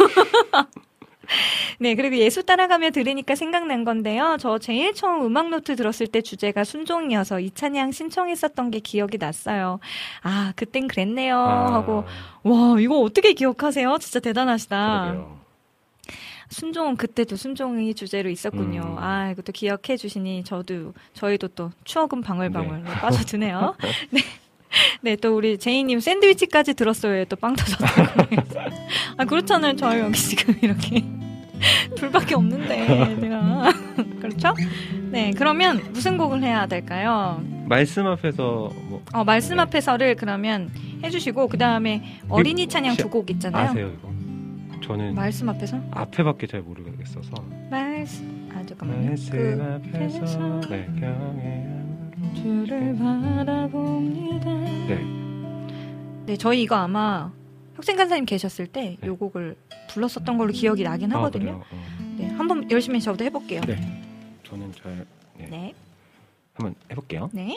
네, 그리고 예수 따라가며 들으니까 생각난 건데요. 저 제일 처음 음악노트 들었을 때 주제가 순종이어서 이 찬양 신청했었던 게 기억이 났어요. 아, 그땐 그랬네요. 아. 하고, 와, 이거 어떻게 기억하세요? 진짜 대단하시다. 그러게요. 순종은 그때도 순종이 주제로 있었군요. 음. 아, 이것도 기억해 주시니 저도, 저희도 또 추억은 방울방울 네. 빠져드네요. 네. 네, 또 우리 제이님 샌드위치까지 들었어요. 또 빵 터졌다고. 아, 그렇잖아요. 저희 여기 지금 이렇게 둘밖에 없는데 내가 그렇죠? 네, 그러면 무슨 곡을 해야 될까요? 말씀 앞에서 뭐. 어, 말씀 네. 앞에서를 그러면 해주시고 그 다음에 어린이 찬양 두 곡 있잖아요. 아세요 이거? 저는 말씀 앞에서 앞에밖에 잘 모르겠어서. 말씀 아 잠깐만요. 말씀 그 앞에서 내 경외. 주를 바라봅니다. 네. 네, 저희 이거 아마 혁생 간사님 계셨을 때 이 네. 곡을 불렀었던 걸로 기억이 나긴 하거든요. 아, 어. 네, 한번 열심히 저도 해볼게요. 네, 저는 잘. 네. 네. 한번 해볼게요. 네.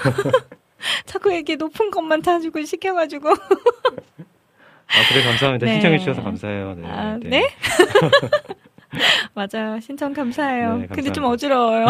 자꾸 이렇게 높은 것만 타주고 시켜가지고. 아, 그래, 감사합니다. 네. 신청해주셔서 감사해요. 네. 아, 네? 네? 맞아요. 신청 감사해요. 네, 근데 좀 감사합니다. 어지러워요.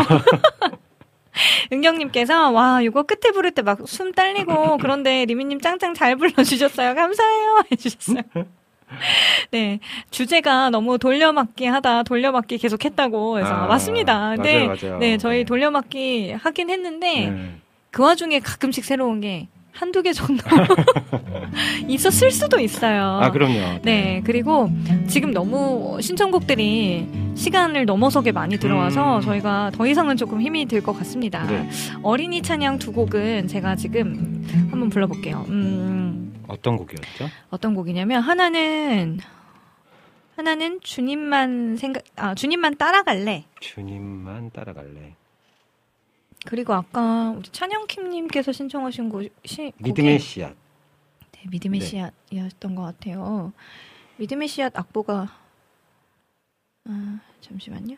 은경님께서, 와, 이거 끝에 부를 때 막 숨 딸리고, 그런데 리미님 짱짱 잘 불러주셨어요. 감사해요. 해주셨어요. 네. 주제가 너무 돌려막기 하다, 돌려막기 계속 했다고 해서. 아, 맞습니다. 네. 맞아요, 맞아요. 네, 저희 네. 돌려막기 하긴 했는데, 네. 그 와중에 가끔씩 새로운 게 한두 개 정도 있었을 수도 있어요. 아, 그럼요. 네, 그리고 지금 너무 신청곡들이 시간을 넘어서게 많이 들어와서 음. 저희가 더 이상은 조금 힘이 들 것 같습니다. 네. 어린이 찬양 두 곡은 제가 지금 한번 불러볼게요. 음, 어떤 곡이었죠? 어떤 곡이냐면 하나는 하나는 주님만 생각 아 주님만 따라갈래. 주님만 따라갈래. 그리고 아까 우리 찬영킴님께서 신청하신 곳이 믿음의 씨앗. 네, 믿음의 네. 씨앗이었던 것 같아요. 믿음의 씨앗 악보가 아, 잠시만요.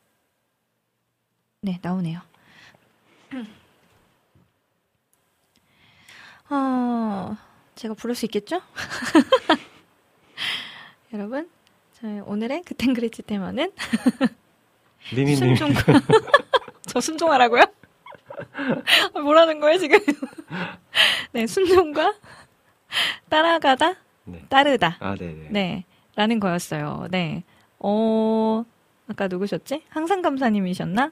네, 나오네요. 어, 제가 부를 수 있겠죠? 여러분, 저희 오늘의 그땐 그랬지 테마는 리미님. 순종. 저 순종하라고요? 뭐라는 거예요 지금? 네, 순종과 따라가다, 네. 따르다. 아, 네네. 네, 라는 거였어요. 네. 어, 아까 누구셨지? 항상 감사님이셨나?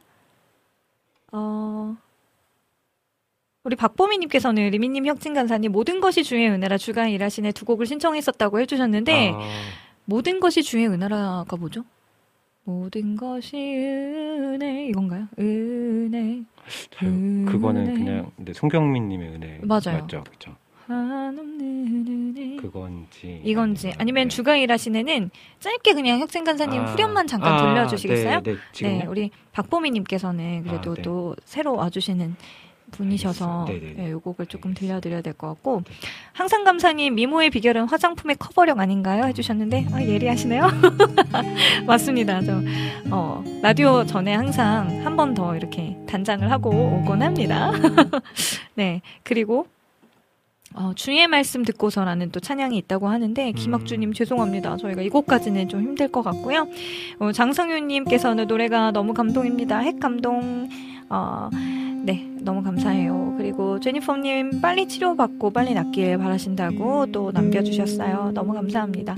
어, 우리 박보미님께서는 리미님, 혁진간사님 모든 것이 주의 은혜라 주간 일하시네 두 곡을 신청했었다고 해주셨는데 아, 모든 것이 주의 은혜라가 뭐죠? 모든 것이 은혜 이건가요? 은혜. 저, 그거는 은혜. 그냥 네, 송경민님의 은혜 맞아요. 맞죠, 그렇죠. 한없는 은혜. 그건지 이건지 아니면, 아니면 네. 주가 일하시네는 짧게 그냥 혁진간사님 아, 후렴만 잠깐 아, 들려주시겠어요? 네, 네, 지금요? 네, 우리 박보미님께서는 그래도 아, 네. 또 새로 와주시는 분이셔서 알겠습니다. 네네네. 네, 이 곡을 조금 알겠습니다. 들려드려야 될 것 같고 네. 항상 감사님 미모의 비결은 화장품의 커버력 아닌가요? 해주셨는데 아, 예리하시네요. 맞습니다. 저 어, 라디오 전에 항상 한 번 더 이렇게 단장을 하고 오곤 합니다. 네, 그리고 어, 주의 말씀 듣고서라는 또 찬양이 있다고 하는데 김학주님 음. 죄송합니다. 저희가 이 곡까지는 좀 힘들 것 같고요. 어, 장성윤님께서는 노래가 너무 감동입니다. 핵 감동. 어, 네, 너무 감사해요. 그리고 제니퍼님 빨리 치료받고 빨리 낫길 바라신다고 또 남겨주셨어요. 너무 감사합니다.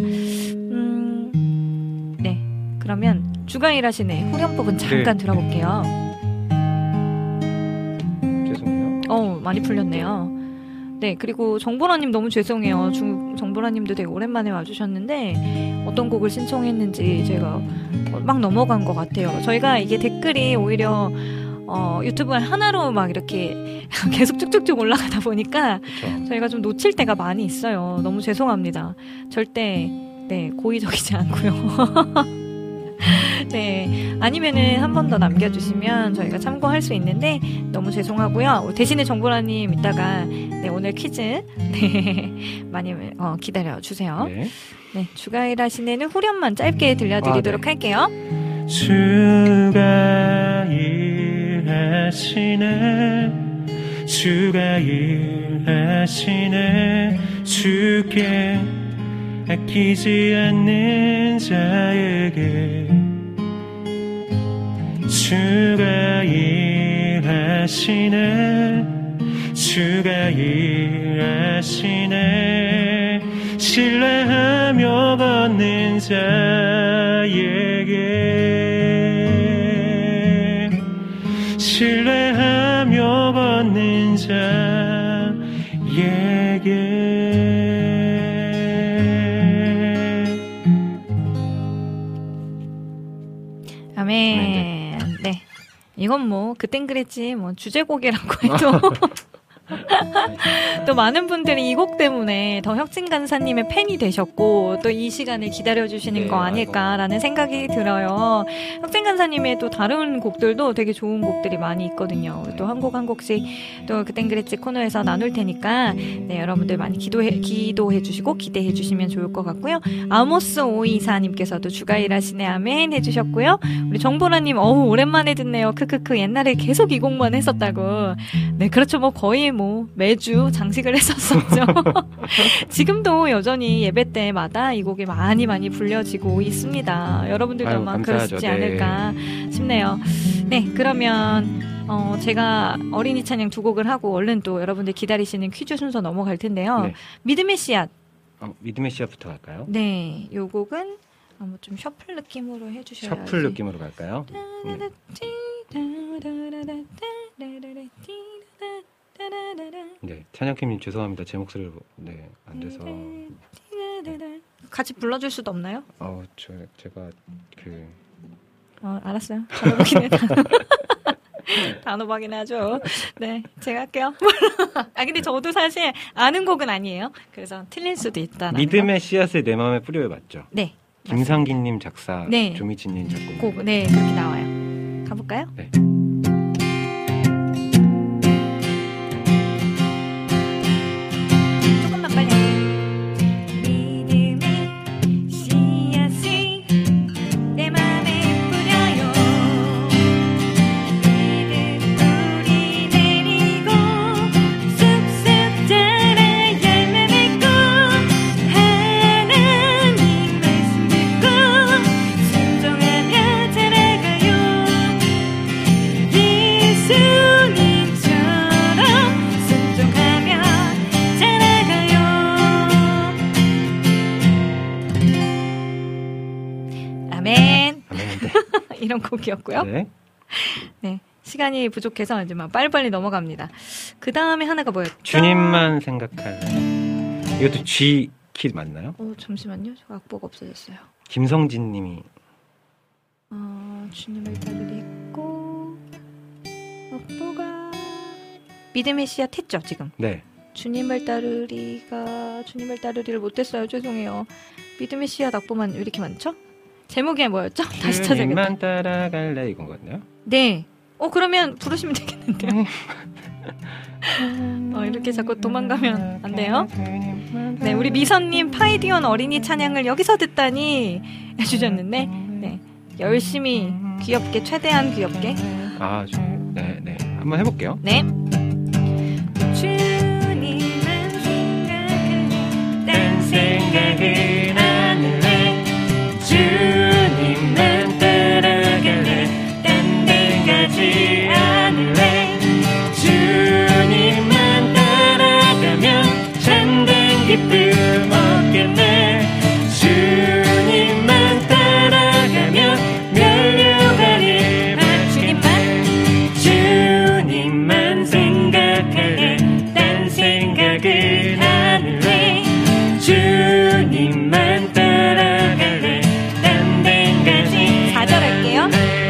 음, 네, 그러면 주가 일하시네 후렴 부분 잠깐 네. 들어볼게요. 죄송해요. 어, 많이 풀렸네요. 네, 그리고 정보라님 너무 죄송해요. 중, 정보라님도 되게 오랜만에 와주셨는데 어떤 곡을 신청했는지 제가 막 넘어간 것 같아요. 저희가 이게 댓글이 오히려 어, 유튜브 하나로 막 이렇게 계속 쭉쭉쭉 올라가다 보니까 그렇죠. 저희가 좀 놓칠 때가 많이 있어요. 너무 죄송합니다. 절대 네, 고의적이지 않고요. 네, 아니면은 한 번 더 남겨주시면 저희가 참고할 수 있는데 너무 죄송하고요. 대신에 정보라님 이따가 네, 오늘 퀴즈 네, 많이 어, 기다려 주세요. 네. 네, 주가 일하시네는 후렴만 짧게 들려드리도록 아, 네. 할게요. 주가 일하시네 주가 일하시네 주께 아끼지 않는 자에게 주가 일하시네 주가 일하시네 신뢰하며 걷는 자에게 신뢰하며 걷는 자에게 아멘. 네. 이건 뭐 그땐 그랬지 뭐 주제곡이라고 해도 또 많은 분들이 이 곡 때문에 더 혁진간사님의 팬이 되셨고 또 이 시간을 기다려주시는 네, 거 아닐까라는 아이고. 생각이 들어요. 혁진간사님의 또 다른 곡들도 되게 좋은 곡들이 많이 있거든요. 또 한 곡 한 곡씩 또 그땐 그랬지 코너에서 나눌 테니까 네, 여러분들 많이 기도해, 기도해 주시고 기대해 주시면 좋을 것 같고요. 아모스 오이사님께서도 주가 일하시네 아멘 해주셨고요. 우리 정보라님 어우 오랜만에 듣네요. 크크크 옛날에 계속 이 곡만 했었다고. 네 그렇죠. 뭐 거의 뭐 매주 장식을 했었었죠. 지금도 여전히 예배 때마다 이 곡이 많이 많이 불려지고 있습니다. 여러분들도 아마 그러시지 네. 않을까 싶네요. 네 그러면 어, 제가 어린이 찬양 두 곡을 하고 얼른 또 여러분들 기다리시는 퀴즈 순서 넘어갈 텐데요. 네. 믿음의 씨앗. 어, 믿음의 씨앗부터 갈까요? 네, 요 곡은 뭐 좀 셔플 느낌으로 해주셔야지. 셔플 느낌으로 갈까요? 네. 네, 찬양팀님 죄송합니다. 제 목소리를 네, 안 돼서. 같이 불러줄 수도 없나요? 어, 저 제가 그. 어, 알았어요. 단호박이네. 단호박이네 하죠. 네, 제가 할게요. 아 근데 저도 사실 아는 곡은 아니에요. 그래서 틀릴 수도 있다. 믿음의 씨앗을 내 마음에 뿌려요 맞죠? 네. 김상기님 작사, 네. 조미진님 작곡. 곡, 네 그렇게 나와요. 가볼까요? 네. 조금만 빨리 할게요. 믿음의 씨앗을 내 마음에 뿌려요. 믿음 뿌리 내리고 쑥쑥 자라 열매 맺고 하나님 말씀 듣고 순종하며 자라가요. 예수님처럼 순종하며 자라가요. 아멘. 이런 곡이었고요. 네. 네. 시간이 부족해서 이제 막 빨리빨리 넘어갑니다. 그 다음에 하나가 뭐였죠? 주님만 생각할래. 이것도 G 키 맞나요? 어, 잠시만요. 저 악보가 없어졌어요. 김성진 님이. 어, 주님을 따르리고 악보가 믿음의 씨앗 했죠, 지금? 네. 주님을 따르리가 주님을 따르리를 못했어요. 죄송해요. 믿음의 씨앗 악보만 왜 이렇게 많죠? 제목이 뭐였죠? 다시 찾아야겠다. 주님만 따라갈래 이건 거였나요? 네. 어 그러면 부르시면 되겠는데요. 어, 이렇게 자꾸 도망가면 안 돼요. 네, 우리 미선님 파이디온 어린이 찬양을 여기서 듣다니 해주셨는데, 네, 열심히 귀엽게 최대한 귀엽게. 아, 네, 네, 한번 해볼게요. 네. 주님만 생각할래, 딴 생각은 안 할래. 주님만 따라갈래, 딴 데 가지 않을래. 주님만 따라가면 참된 기쁨 얻겠네. 주님만 따라가면 멸류관을 맞추겠네. 주님만 생각할래, 딴 생각은 안 할래. 주님만 따라갈래, 딴 데 가지. 사 절 할게요.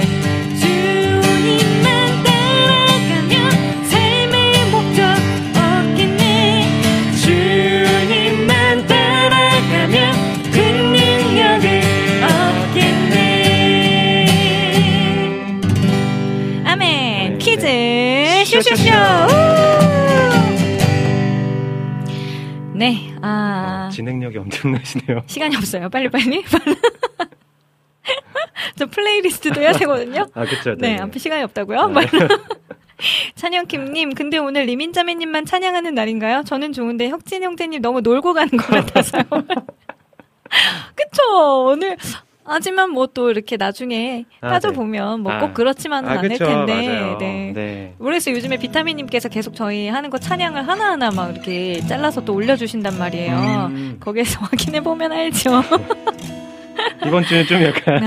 주님만 따라가면 삶의 목적 얻겠네. 주님만 따라가면 그 능력을 얻겠네. 아멘. 퀴즈 쇼쇼쇼. 네. 아. 어, 진행력이 엄청나시네요. 시간이 없어요. 빨리빨리. 저 플레이리스트도 해야 되거든요. 아, 그쵸. 네, 네. 앞에 시간이 없다고요? 네. 찬영킴님, 근데 오늘 리민자매님만 찬양하는 날인가요? 저는 좋은데 혁진 형제님 너무 놀고 가는 것 같아서요. 그쵸? 오늘, 하지만 뭐 또 이렇게 나중에 아, 따져보면 뭐 꼭 아. 그렇지만은 아, 않을 그쵸, 텐데. 맞아요. 네. 네. 모르겠어요. 요즘에 비타민님께서 계속 저희 하는 거 찬양을 하나하나 막 이렇게 잘라서 또 올려주신단 말이에요. 음. 거기에서 확인해보면 알죠. 이번 주는 좀 약간.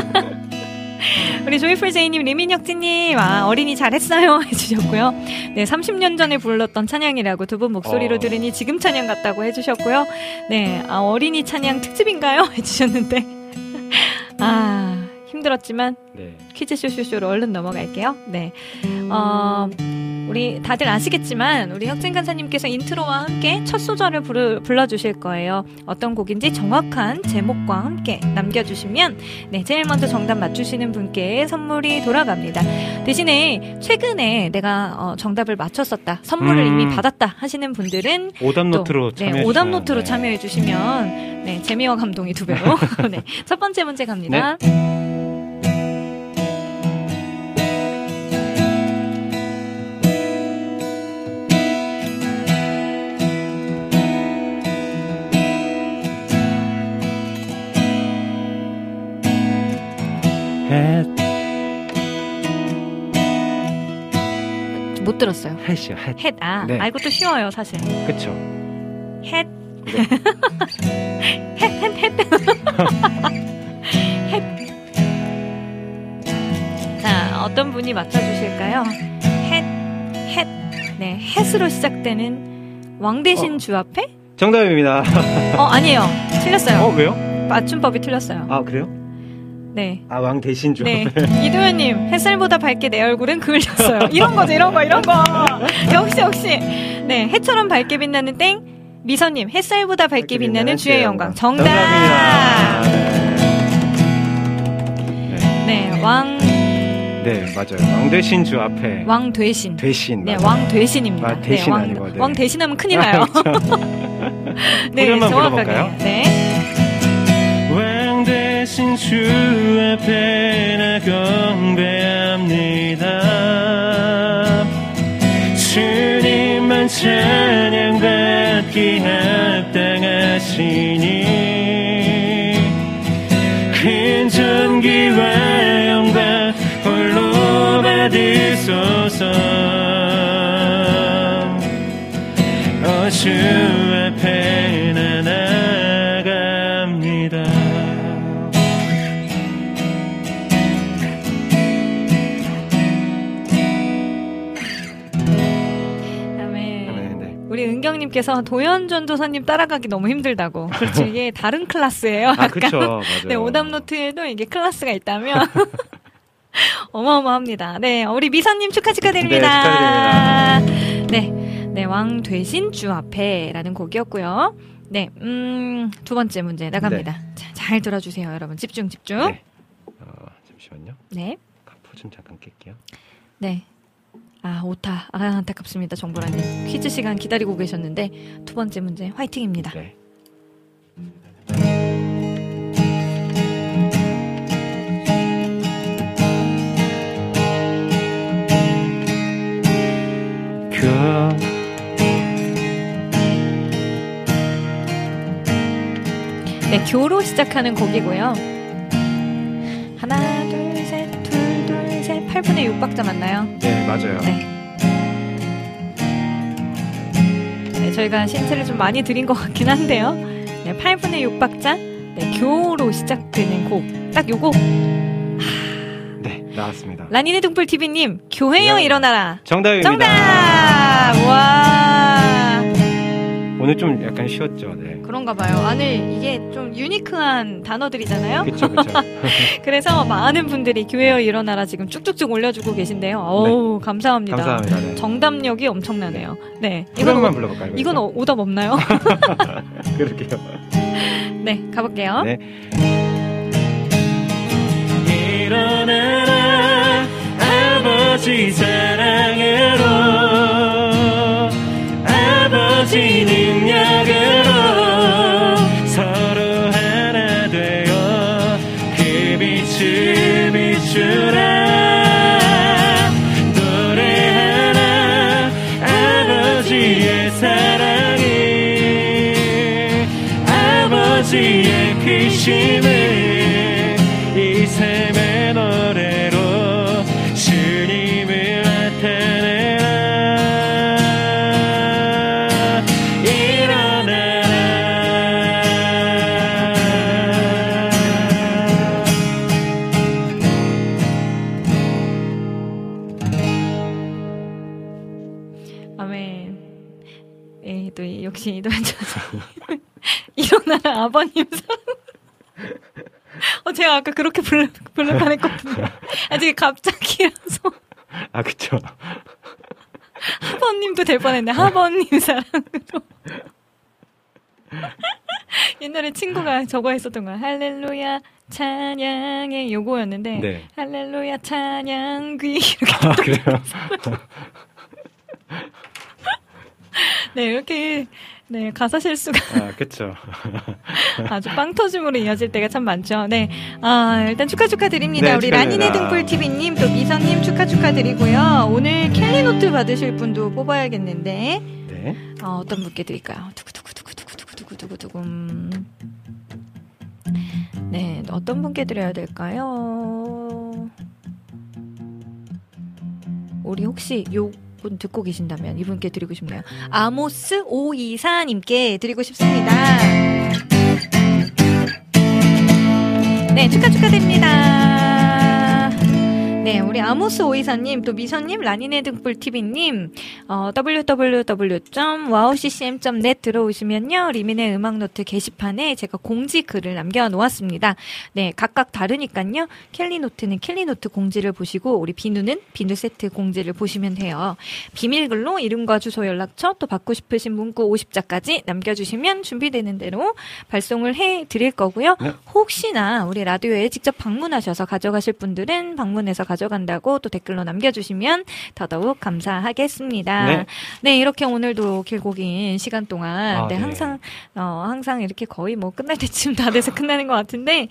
우리 조이풀제이님, 리민혁진님, 아, 어린이 잘했어요. 해주셨고요. 네, 삼십 년 전에 불렀던 찬양이라고 두 분 목소리로 어. 들으니 지금 찬양 같다고 해주셨고요. 네, 아, 어린이 찬양 특집인가요? 해주셨는데. 아, 힘들었지만. 네. 퀴즈 쇼쇼쇼로 얼른 넘어갈게요. 네. 어, 우리 다들 아시겠지만 우리 혁진 간사님께서 인트로와 함께 첫 소절을 부르, 불러주실 거예요. 어떤 곡인지 정확한 제목과 함께 남겨주시면 네, 제일 먼저 정답 맞추시는 분께 선물이 돌아갑니다. 대신에 최근에 내가 어, 정답을 맞췄었다, 선물을 음. 이미 받았다 하시는 분들은 오답노트로 참여해 네, 오답노트로 네. 참여해 주시면 네, 재미와 감동이 두 배로. 네, 첫 번째 문제 갑니다. 네. 못 들었어요. 햇이요, 햇. 햇, 아, 네. 아, 이것도 쉬워요, 사실. 그쵸. 햇. 햇, 햇, 햇. 햇. 자, 어떤 분이 맞춰주실까요? 햇, 햇. 네, 햇으로 시작되는 왕 대신 어. 주 앞에? 정답입니다. 어, 아니에요. 틀렸어요. 어, 왜요? 맞춤법이 틀렸어요. 아, 그래요? 네. 아, 왕 대신 주. 네. 이도현님, 햇살보다 밝게 내 얼굴은 그을렸어요. 이런 거죠, 이런 거, 이런 거. 역시, 역시. 네. 해처럼 밝게 빛나는 땡. 미선님, 햇살보다 밝게 빛나는 주의 영광. 정답! 정답입니다. 네, 왕, 네, 맞아요. 왕 대신 주 앞에. 왕 대신. 대신. 네, 맞아요. 왕 대신입니다. 아, 대신 네, 왕, 아니고, 네. 왕 대신하면 큰일 나요. 네, 후렴만 정확하게. 불러볼까요? 네. 왕 대신 주 앞에 나 경배합니다. 주님만 찬양받기 합당하시니 큰 존귀와 영광 홀로 받으소서. 어, 주 앞에 나 나갑니다. 우리 은경님께서 도연전도사님 따라가기 너무 힘들다고. 그렇죠. 이게 다른 클래스예요. 아, 그쵸. 맞아요. 네, 오답노트에도 이게 클래스가 있다면 어마어마합니다. 네, 우리 미선님 축하 축하드립니다. 네, 축하드립니다. 네, 네, 왕 되신 주 앞에라는 곡이었고요. 네, 음, 두 번째 문제 나갑니다. 네. 자, 잘 들어주세요, 여러분. 집중, 집중. 네. 어, 잠시만요. 네. 가포 좀 잠깐 낄게요. 네. 아, 오타. 아, 안타깝습니다, 정보라님. 퀴즈 시간 기다리고 계셨는데, 두 번째 문제, 화이팅입니다. 네. 그 네, 교로 시작하는 곡이고요. 하나, 둘, 셋, 둘, 둘, 셋, 팔 분의 육 박자 맞나요? 네, 맞아요. 네. 네, 저희가 힌트를 좀 많이 드린 것 같긴 한데요. 네, 팔 분의 육 박자, 네, 교로 시작되는 곡. 딱 요곡. 네, 나왔습니다. 라니네 등불티비님, 교회여 네. 일어나라. 정답입니다. 정답! 와. 오늘 좀 약간 쉬웠죠. 네. 그런가 봐요. 아니, 이게 좀 유니크한 단어들이잖아요. 그쵸, 그쵸. 그래서 많은 분들이 교회여 일어나라 지금 쭉쭉쭉 올려주고 계신데요. 어우, 감사합니다. 감사합니다. 네. 정답력이 엄청나네요. 네. 후렴만 오- 불러볼까요? 이건 어- 오답 없나요? 그럴게요. 네, 가볼게요. 네. 일어나라 아버지 사랑으로 아버지 능력으로 서로 하나 되어 그 빛을 비추라. 노래하라 아버지의 사랑이 아버지의 크심을 이 삶의 노래로 주님을 나타내라. 일어나라. 아멘. 예, 또 이- 역시 이도현 전사님. 일어나라 아버님 사랑. 어, 제가 아까 그렇게 불러, 불러냈거든요. 아직 갑자기라서. 아, 그쵸. 하버님도 될 뻔했네. 하버님 사랑으로. 옛날에 친구가 저거 했었던 거야. 할렐루야 찬양해 요거였는데 네. 할렐루야 찬양귀 이렇게 아, 그래요? 네 이렇게 네 가사 실수가 아 그렇죠. 아주 빵 터짐으로 이어질 때가 참 많죠. 네, 아 일단 축하 축하드립니다. 네, 우리 라니네 등불 티비님 또 미선님 축하 축하드리고요. 오늘 캘리노트 받으실 분도 뽑아야겠는데 네. 어, 어떤 분께 드릴까요? 두구두구두구두구두구두구두구두구. 네, 어떤 분께 드려야 될까요? 우리 혹시 요 분 듣고 계신다면 이분께 드리고 싶네요. 아모스 오이사님께 드리고 싶습니다. 네, 축하 축하드립니다. 네, 우리 아모스 오이사님, 또 미선님, 라니네 등불 티비님, 어, 더블유 더블유 더블유 점 와우 씨씨엠 점 넷 들어오시면요, 리민의 음악노트 게시판에 제가 공지 글을 남겨놓았습니다. 네, 각각 다르니까요, 캘리노트는 캘리노트 공지를 보시고, 우리 비누는 비누 세트 공지를 보시면 돼요. 비밀글로 이름과 주소 연락처, 또 받고 싶으신 문구 오십 자까지 남겨주시면 준비되는 대로 발송을 해드릴 거고요. 네. 혹시나 우리 라디오에 직접 방문하셔서 가져가실 분들은 방문해서 가져간다고 또 댓글로 남겨주시면 더더욱 감사하겠습니다. 네, 네 이렇게 오늘도 길고 긴 시간 동안 아, 네, 네. 항상 어, 항상 이렇게 거의 뭐 끝날 때쯤 다 돼서 끝나는 것 같은데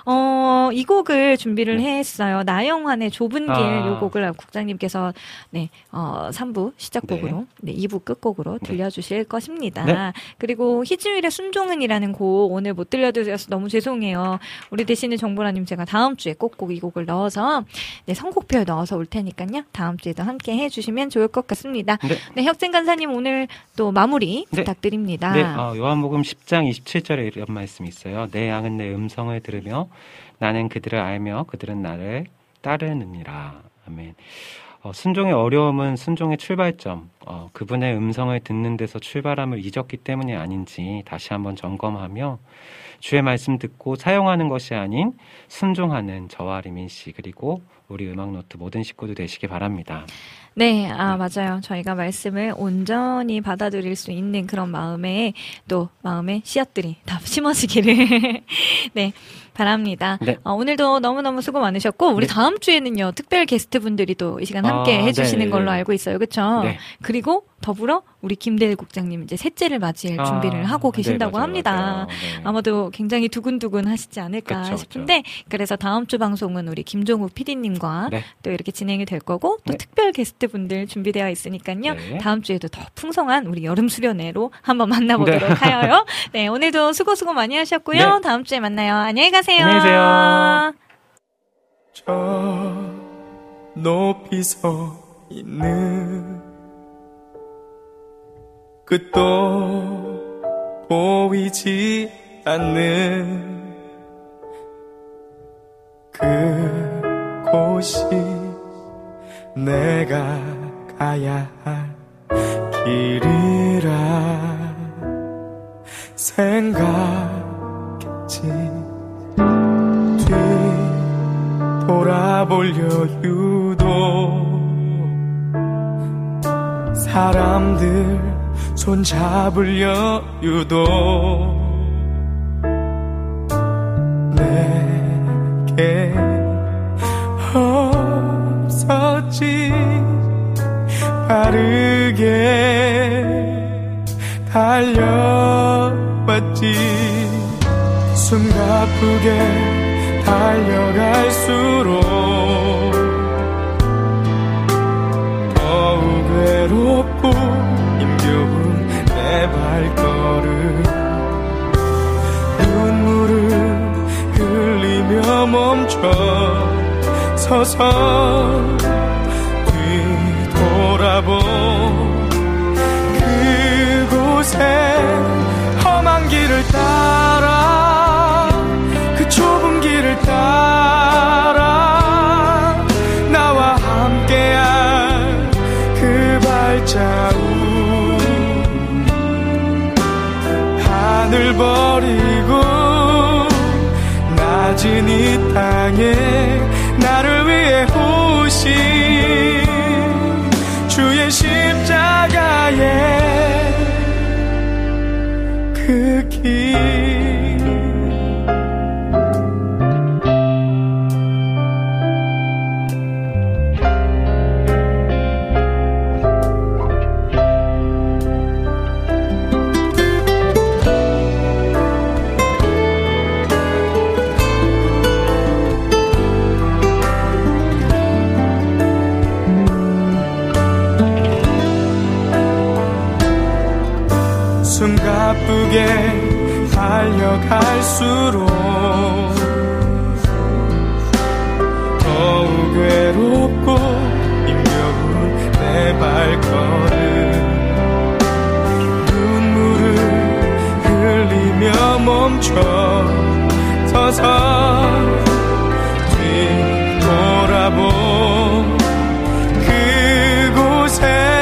어, 이 곡을 준비를 네. 했어요. 나영환의 좁은 길 이 아. 곡을 국장님께서 네, 어, 삼 부 시작곡으로 네. 네, 이 부 끝곡으로 들려주실 네. 것입니다. 네. 그리고 희주일의 순종은이라는 곡 오늘 못 들려드려서 너무 죄송해요. 우리 대신에 정보라님 제가 다음 주에 꼭꼭 이 곡을 넣어서 네, 선곡표에 넣어서 올 테니까요. 다음 주에도 함께 해주시면 좋을 것 같습니다. 네, 네 혁진 간사님 오늘 또 마무리 네. 부탁드립니다. 네, 어, 요한복음 십 장 이십칠 절에 이런 말씀이 있어요. 내 양은 내 음성을 들으며 나는 그들을 알며 그들은 나를 따르느니라. 아멘. 어, 순종의 어려움은 순종의 출발점, 어, 그분의 음성을 듣는 데서 출발함을 잊었기 때문이 아닌지 다시 한번 점검하며 주의 말씀 듣고 사용하는 것이 아닌 순종하는 저와 리민 씨 그리고 우리 음악노트 모든 식구들 되시기 바랍니다. 네, 아 맞아요. 저희가 말씀을 온전히 받아들일 수 있는 그런 마음에 또 마음의 씨앗들이 다 심어지기를 네 바랍니다. 네. 어, 오늘도 너무너무 수고 많으셨고 우리 네. 다음 주에는요 특별 게스트 분들이 또 이 시간 함께 아, 해주시는 네, 걸로 네. 알고 있어요, 그렇죠? 네. 그리고 더불어 우리 김대일 국장님 이제 셋째를 맞이할 아, 준비를 하고 계신다고 네, 맞아요, 합니다. 맞아요. 네. 아마도 굉장히 두근두근 하시지 않을까 그쵸, 싶은데 그쵸. 그래서 다음 주 방송은 우리 김종욱 피디님과 네. 또 이렇게 진행이 될 거고 또 네. 특별 게스트 분들 준비되어 있으니까요. 네. 다음 주에도 더 풍성한 우리 여름 수련회로 한번 만나보도록 네. 하여요. 네, 오늘도 수고 수고 많이 하셨고요. 네. 다음 주에 만나요. 안녕히 가세요. 안녕히 계세요. 저 높이 서 있는 끝도 보이지 않는 그곳이 내가 가야 할 길이라 생각했지. 뒤돌아보려 유도 사람들 손잡으려 유도 내게 없었지. 빠르게 달려왔지. 숨가쁘게 달려갈수록 더욱 외롭고 힘겨운 내 발걸음. 눈물을 흘리며 멈춰 서서 뒤돌아본 그곳에 험한 길을 따라 그 좁은 길을 따라 나와 함께한 그 발자국. 하늘 버리고 낮은 이 땅에 나를 위해 오신 주의 십자가 십자가의 그 길. 숨가쁘게 달려갈수록 더욱 외롭고 힘겨운 내 발걸음 눈물을 흘리며 멈춰 서서 뒤돌아본 그곳에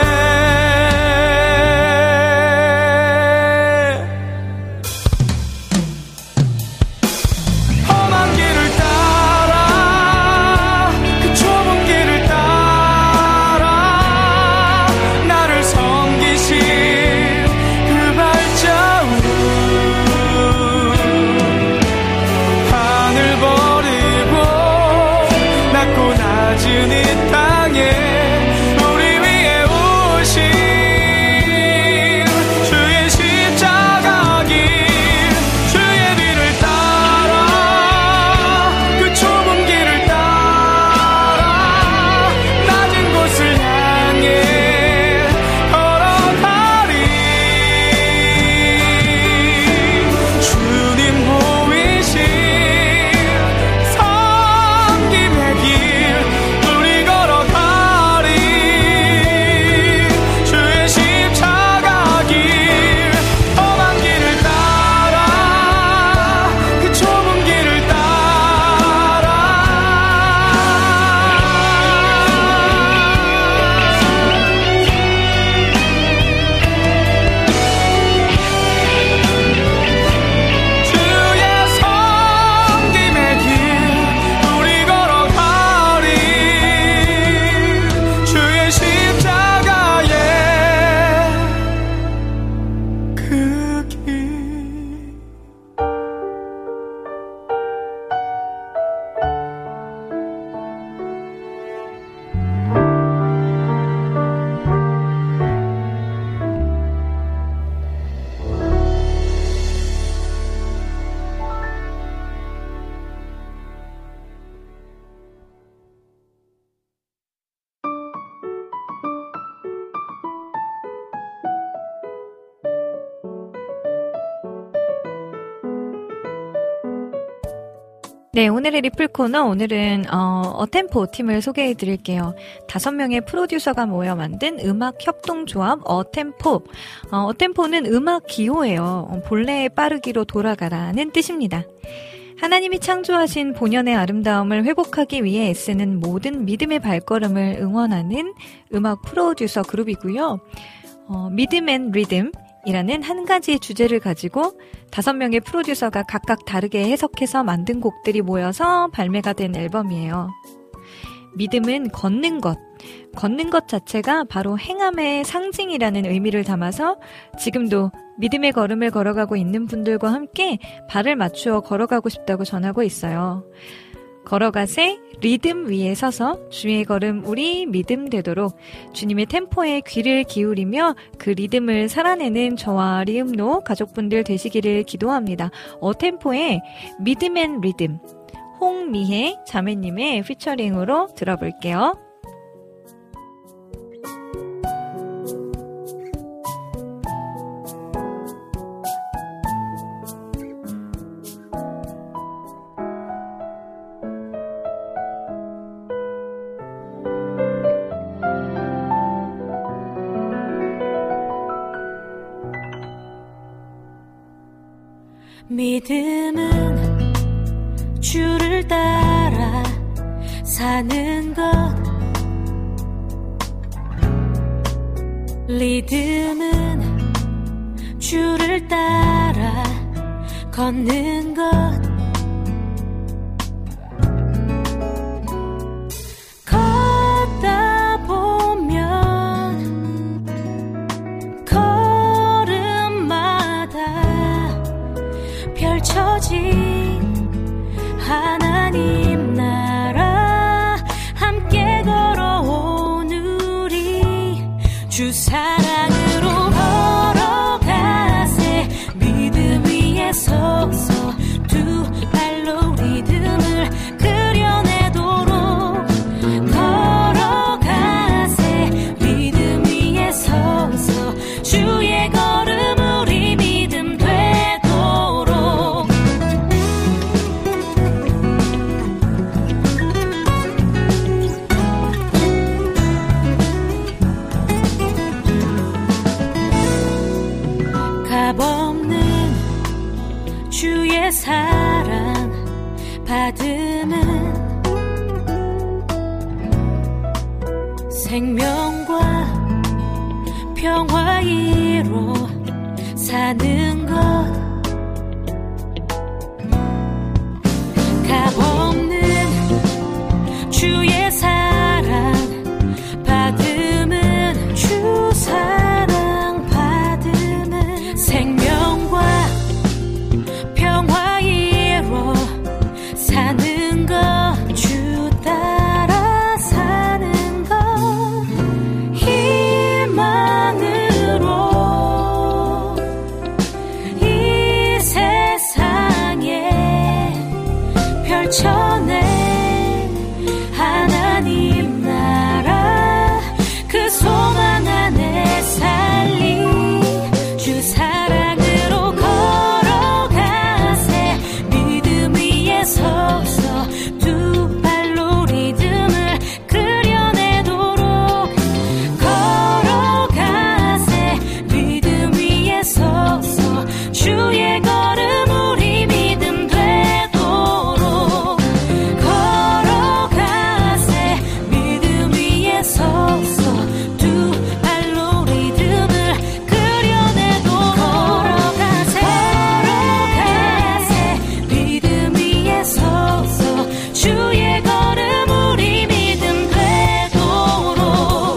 네, 오늘의 리플 코너, 오늘은 어, 어템포 팀을 소개해 드릴게요. 다섯 명의 프로듀서가 모여 만든 음악 협동조합 어템포. 어, 어템포는 음악 기호예요. 어, 본래의 빠르기로 돌아가라는 뜻입니다. 하나님이 창조하신 본연의 아름다움을 회복하기 위해 애쓰는 모든 믿음의 발걸음을 응원하는 음악 프로듀서 그룹이고요. 어, 믿음 앤 리듬 이라는 한 가지의 주제를 가지고 다섯 명의 프로듀서가 각각 다르게 해석해서 만든 곡들이 모여서 발매가 된 앨범이에요. 믿음은 걷는 것, 걷는 것 자체가 바로 행함의 상징이라는 의미를 담아서 지금도 믿음의 걸음을 걸어가고 있는 분들과 함께 발을 맞추어 걸어가고 싶다고 전하고 있어요. 걸어가세 리듬 위에 서서 주의 걸음 우리 믿음 되도록 주님의 템포에 귀를 기울이며 그 리듬을 살아내는 저와 리음노 가족분들 되시기를 기도합니다. 어템포의 믿음 앤 리듬 홍미혜 자매님의 피처링으로 들어볼게요. 믿음은 주를 따라 사는 것, 리듬은 주를 따라 걷는 것, 걷다 보면 아버지 하나님 나라 함께 걸어온 우리 주 사랑으로 걸어가세 믿음 위에 서서 두 발로 리듬을 그려내도록 걸어가세 믿음 위에 서서 주의 걸음 우리 믿음 되도록 값없는 주의 사랑 받음은 생명과 평화 이로 사는 것 값없는 주의 사랑 받음은 주 사랑 받음은 생명과 평화 이로 사는 것 주 따라 사는 것 희망으로 이 세상에 펼쳐내 하나님 나라 그 소망 안에 살리 주 사랑으로 걸어가세 믿음 위에 서서 두 발로 리듬을 그려내도록 걸어가세 믿음 위에 서서 주의 걸음 우리 믿음 되도록 걸어가세 믿음 위에 서서 두 발로 리듬을 그려내도록 걸어가세 걸어가세 믿음 위에 서서 주의 걸음 우리 믿음 되도록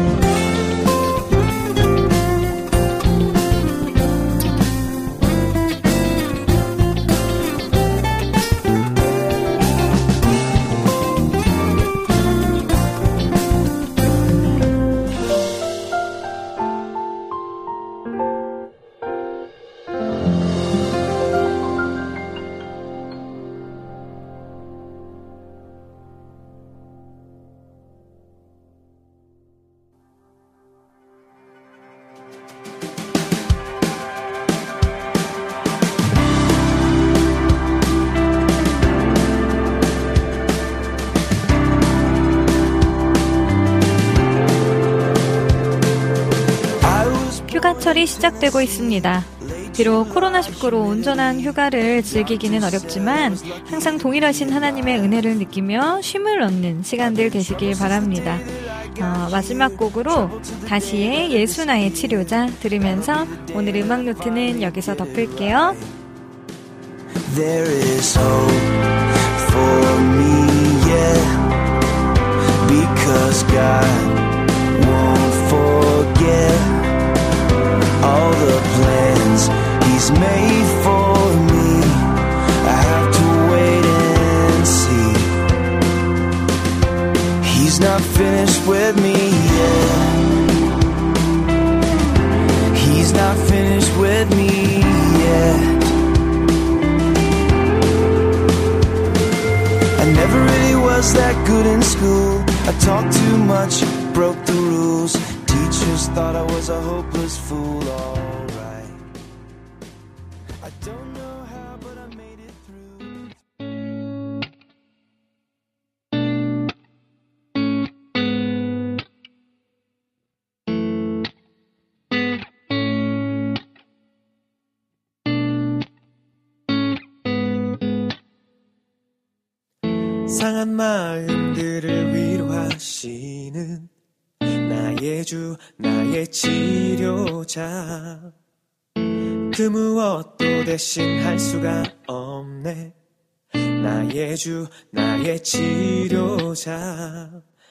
휴가철이 시작되고 있습니다. 비록 코로나십구로 온전한 휴가를 즐기기는 어렵지만 항상 동일하신 하나님의 은혜를 느끼며 쉼을 얻는 시간들 되시길 바랍니다. 어, 마지막 곡으로 다시의 예수 나의 치료자 들으면서 오늘 음악 노트는 여기서 덮을게요. There is hope for me, yeah, because God won't forget all the plans He's made for me. I have to wait and see. He's not finished with me yet. He's not finished with me yet. I never really was that good in school. I talked too much, broke the rules. Teachers thought I was a hopeless fool, alright. I don't know how, but I made it through. 상한 마음들을 위로하시는 나의 주 나의 치료자 그 무엇도 대신할 수가 없네 나의 주 나의 치료자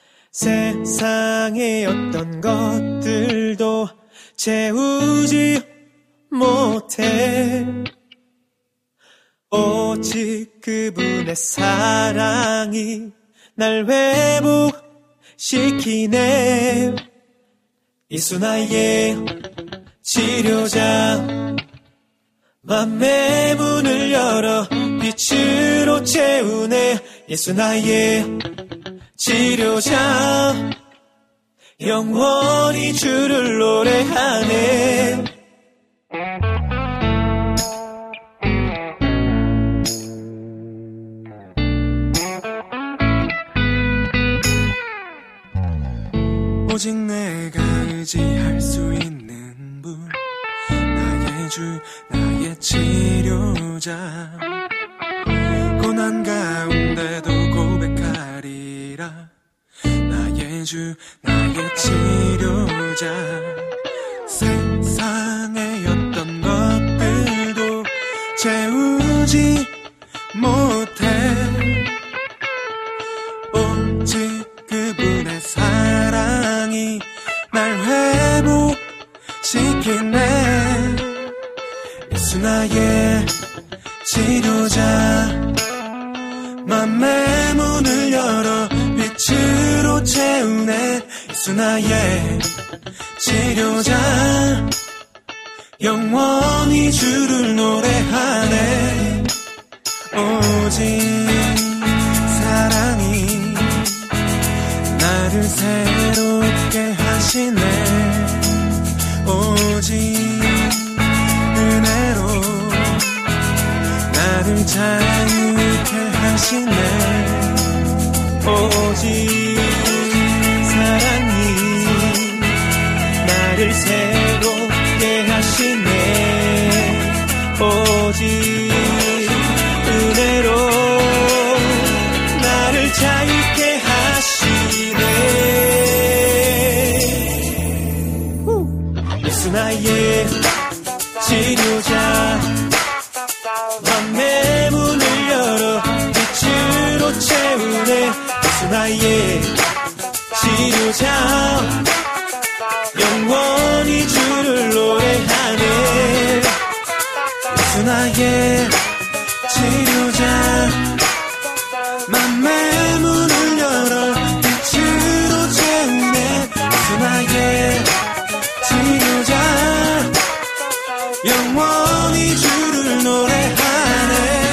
세상의 어떤 것들도 채우지 못해 오 오직 그분의 사랑이 날 회복시키네. 예수 나의 치료자, 맘의 문을 열어 빛으로 채우네. 예수 나의 치료자, 영원히 주를 노래하네. 오직 내가 의지할 수 있는 분, 나의 주, 나의 치료자. 고난 가운데도 고백하리라, 나의 주, 나의 치료자. 세상의 어떤 것들도 채우지 못해. 오직 그분의 사랑이 날 회복시키네. 예수 나의 치료자, 맘의 문을 열어 빛으로 채우네. 예수 나의 치료자, 영원히 주를 노래하네. 오직 사랑이 나를 새롭게 하시네. 오직 은혜로 나를 자유케 하시네. 오직 사랑이 나를 새롭게 하시네. 오직 은혜로 나를 자유케 하시네. 예수 나의 치료자, 맘의 문을 열어 빛으로 채우네. 예수 나의 치료자, 영원히 주를 노래하네. 예수 나의 치료자, 맘의 문을 열어 빛으로 채우네. 예수 나의 치료자, 영원히 주를 노래하네.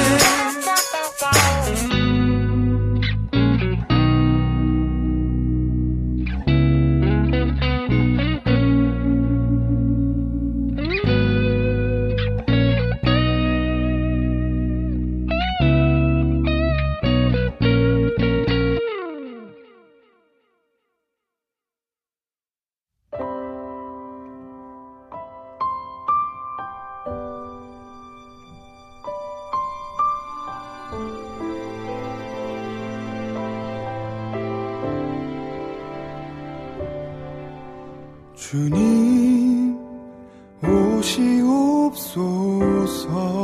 주님 오시옵소서.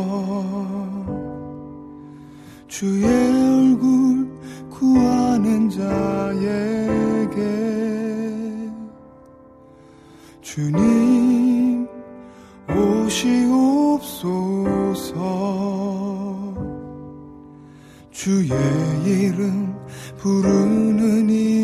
주의 얼굴 구하는 자에게 주님 오시옵소서. 주의 이름 부르는 이